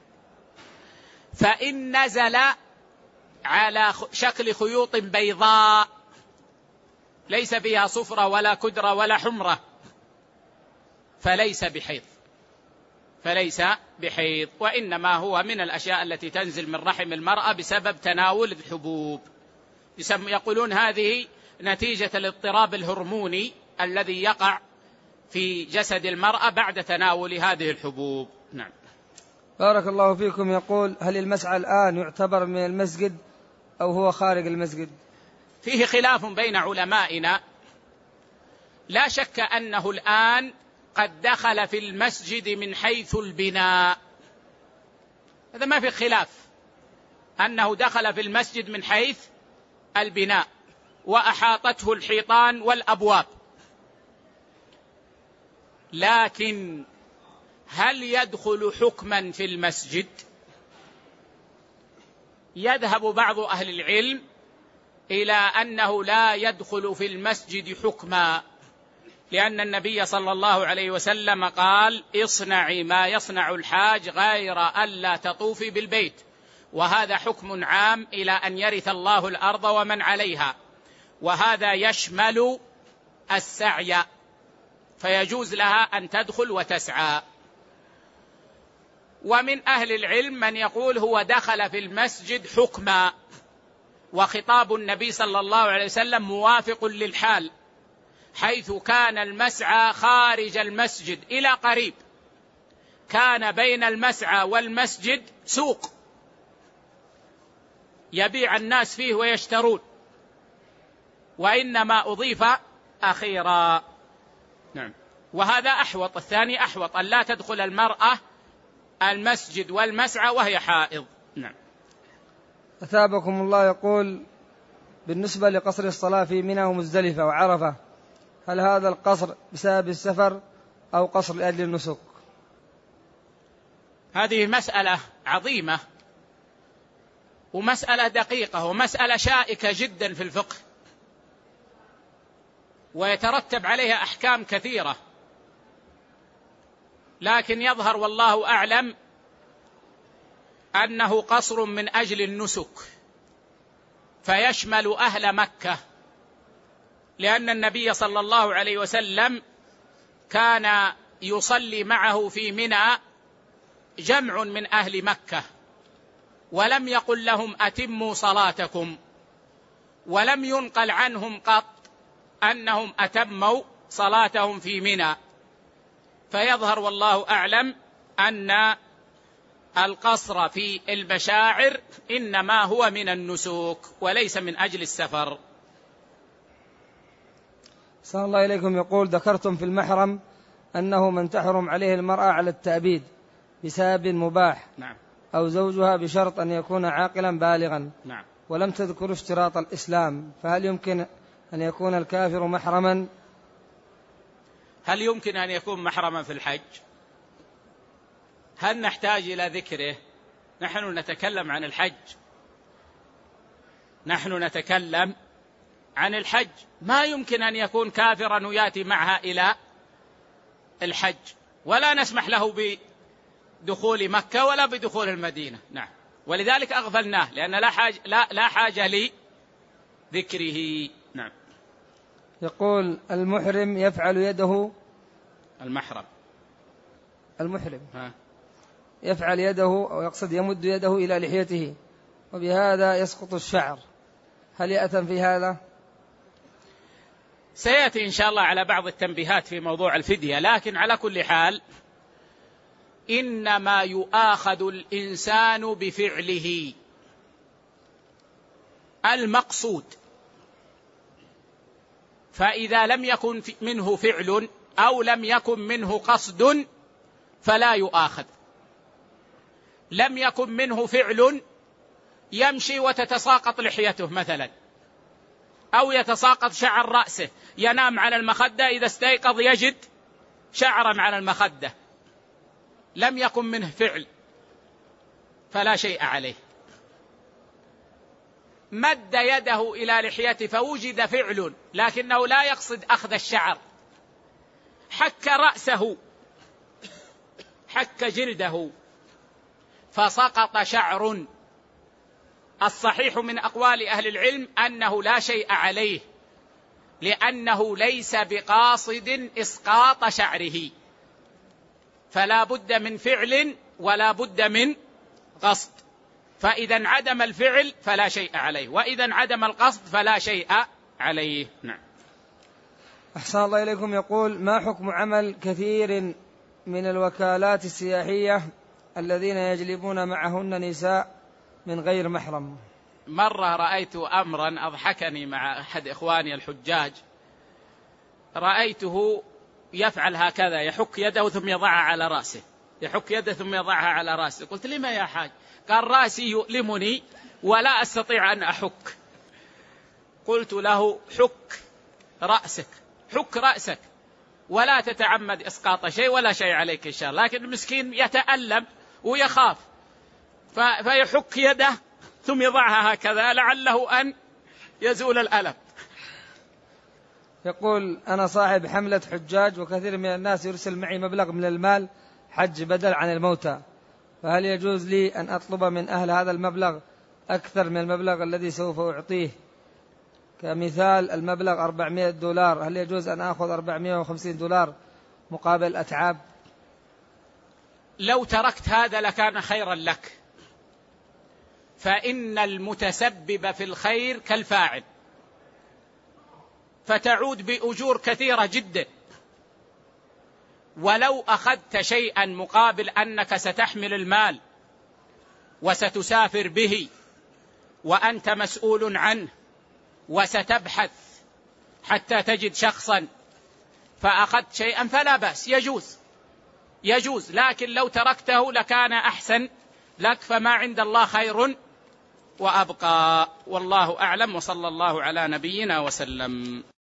فإن نزل على شكل خيوط بيضاء ليس فيها صفرة ولا كدرة ولا حمرة فليس بحيض، وإنما هو من الأشياء التي تنزل من رحم المرأة بسبب تناول الحبوب. يقولون هذه نتيجة الاضطراب الهرموني الذي يقع في جسد المرأة بعد تناول هذه الحبوب. نعم. بارك الله فيكم. يقول هل المسعى الآن يعتبر من المسجد أو هو خارج المسجد؟ فيه خلاف بين علمائنا، لا شك أنه الآن قد دخل في المسجد من حيث البناء، هذا ما في خلاف أنه دخل في المسجد من حيث البناء وأحاطته الحيطان والأبواب، لكن هل يدخل حكما في المسجد؟ يذهب بعض أهل العلم إلى أنه لا يدخل في المسجد حكما، لأن النبي صلى الله عليه وسلم قال اصنعي ما يصنع الحاج غير ألا تطوفي بالبيت، وهذا حكم عام إلى أن يرث الله الأرض ومن عليها، وهذا يشمل السعي، فيجوز لها أن تدخل وتسعى. ومن أهل العلم من يقول هو دخل في المسجد حكما، وخطاب النبي صلى الله عليه وسلم موافق للحال، حيث كان المسعى خارج المسجد إلى قريب، كان بين المسعى والمسجد سوق يبيع الناس فيه ويشترون، وإنما أضيف أخيرا. نعم. وهذا أحوط، الثاني أحوط، أن لا تدخل المرأة المسجد والمسعى وهي حائض. نعم. أثابكم الله. يقول بالنسبة لقصر الصلاة في منى ومزدلفة وعرفة، هل هذا القصر بسبب السفر أو قصر لأجل النسك؟ هذه مسألة عظيمة ومسألة دقيقة ومسألة شائكة جدا في الفقه، ويترتب عليها أحكام كثيرة، لكن يظهر والله أعلم أنه قصر من أجل النسك، فيشمل أهل مكة، لأن النبي صلى الله عليه وسلم كان يصلي معه في منى جمع من أهل مكة، ولم يقل لهم أتموا صلاتكم، ولم ينقل عنهم قط أنهم أتموا صلاتهم في منى. فيظهر والله أعلم أن القصر في المشاعر إنما هو من النسوك وليس من أجل السفر. صلى الله إليكم. يقول: ذكرتم في المحرم أنه من تحرم عليه المرأة على التأبيد بسبب مباح، نعم، أو زوجها بشرط أن يكون عاقلا بالغا، نعم، ولم تذكروا اشتراط الإسلام، فهل يمكن أن يكون الكافر محرما؟ هل يمكن أن يكون محرما في الحج؟ هل نحتاج إلى ذكره؟ نحن نتكلم عن الحج، نحن نتكلم عن الحج. ما يمكن أن يكون كافرا ويأتي معها إلى الحج، ولا نسمح له بدخول مكة ولا بدخول المدينة. نعم، ولذلك أغفلناه لأن لا حاجة لذكره. نعم. يقول: المحرم يفعل يده، المحرم يفعل يده أو يقصد يمد يده إلى لحيته، وبهذا يسقط الشعر، هل يأثم في هذا؟ سيأتي إن شاء الله على بعض التنبيهات في موضوع الفدية، لكن على كل حال إنما يؤاخذ الإنسان بفعله المقصود، فإذا لم يكن منه فعل أو لم يكن منه قصد فلا يؤاخذ. لم يكن منه فعل، يمشي وتتساقط لحيته مثلا، أو يتساقط شعر رأسه، ينام على المخدة، إذا استيقظ يجد شعرا على المخدة، لم يكن منه فعل فلا شيء عليه. مد يده إلى لحيته فوجد فعل لكنه لا يقصد أخذ الشعر، حك رأسه، حك جلده فسقط شعر. الصحيح من أقوال أهل العلم أنه لا شيء عليه، لأنه ليس بقاصد إسقاط شعره، فلا بد من فعل ولا بد من قصد، فإذا انعدم الفعل فلا شيء عليه، وإذا انعدم القصد فلا شيء عليه. نعم. أحسن الله إليكم. يقول: ما حكم عمل كثير من الوكالات السياحية الذين يجلبون معهن نساء من غير محرم؟ مرة رأيت أمرا أضحكني مع أحد إخواني الحجاج، رأيته يفعل هكذا، يحك يده ثم يضعها على رأسه، يحك يده ثم يضعها على رأسه. قلت: لما يا حاج؟ قال: رأسي يؤلمني ولا أستطيع أن أحك. قلت له: حك رأسك، حك رأسك، ولا تتعمد إسقاط شيء ولا شيء عليك إن شاء الله. لكن المسكين يتألم ويخاف فيحك يده ثم يضعها هكذا لعله أن يزول الألم. يقول: أنا صاحب حملة حجاج، وكثير من الناس يرسل معي مبلغ من المال حج بدل عن الموتى، فهل يجوز لي أن أطلب من أهل هذا المبلغ أكثر من المبلغ الذي سوف أعطيه؟ كمثال المبلغ $400، هل يجوز أن أخذ $450 مقابل أتعاب؟ لو تركت هذا لكان خيرا لك، فإن المتسبب في الخير كالفاعل، فتعود بأجور كثيرة جدا. ولو أخذت شيئا مقابل أنك ستحمل المال وستسافر به وأنت مسؤول عنه وستبحث حتى تجد شخصا فأخذت شيئا فلا بأس، يجوز، لكن لو تركته لكان أحسن لك، فما عند الله خير وأبقى، والله أعلم، وصلى الله على نبينا وسلم.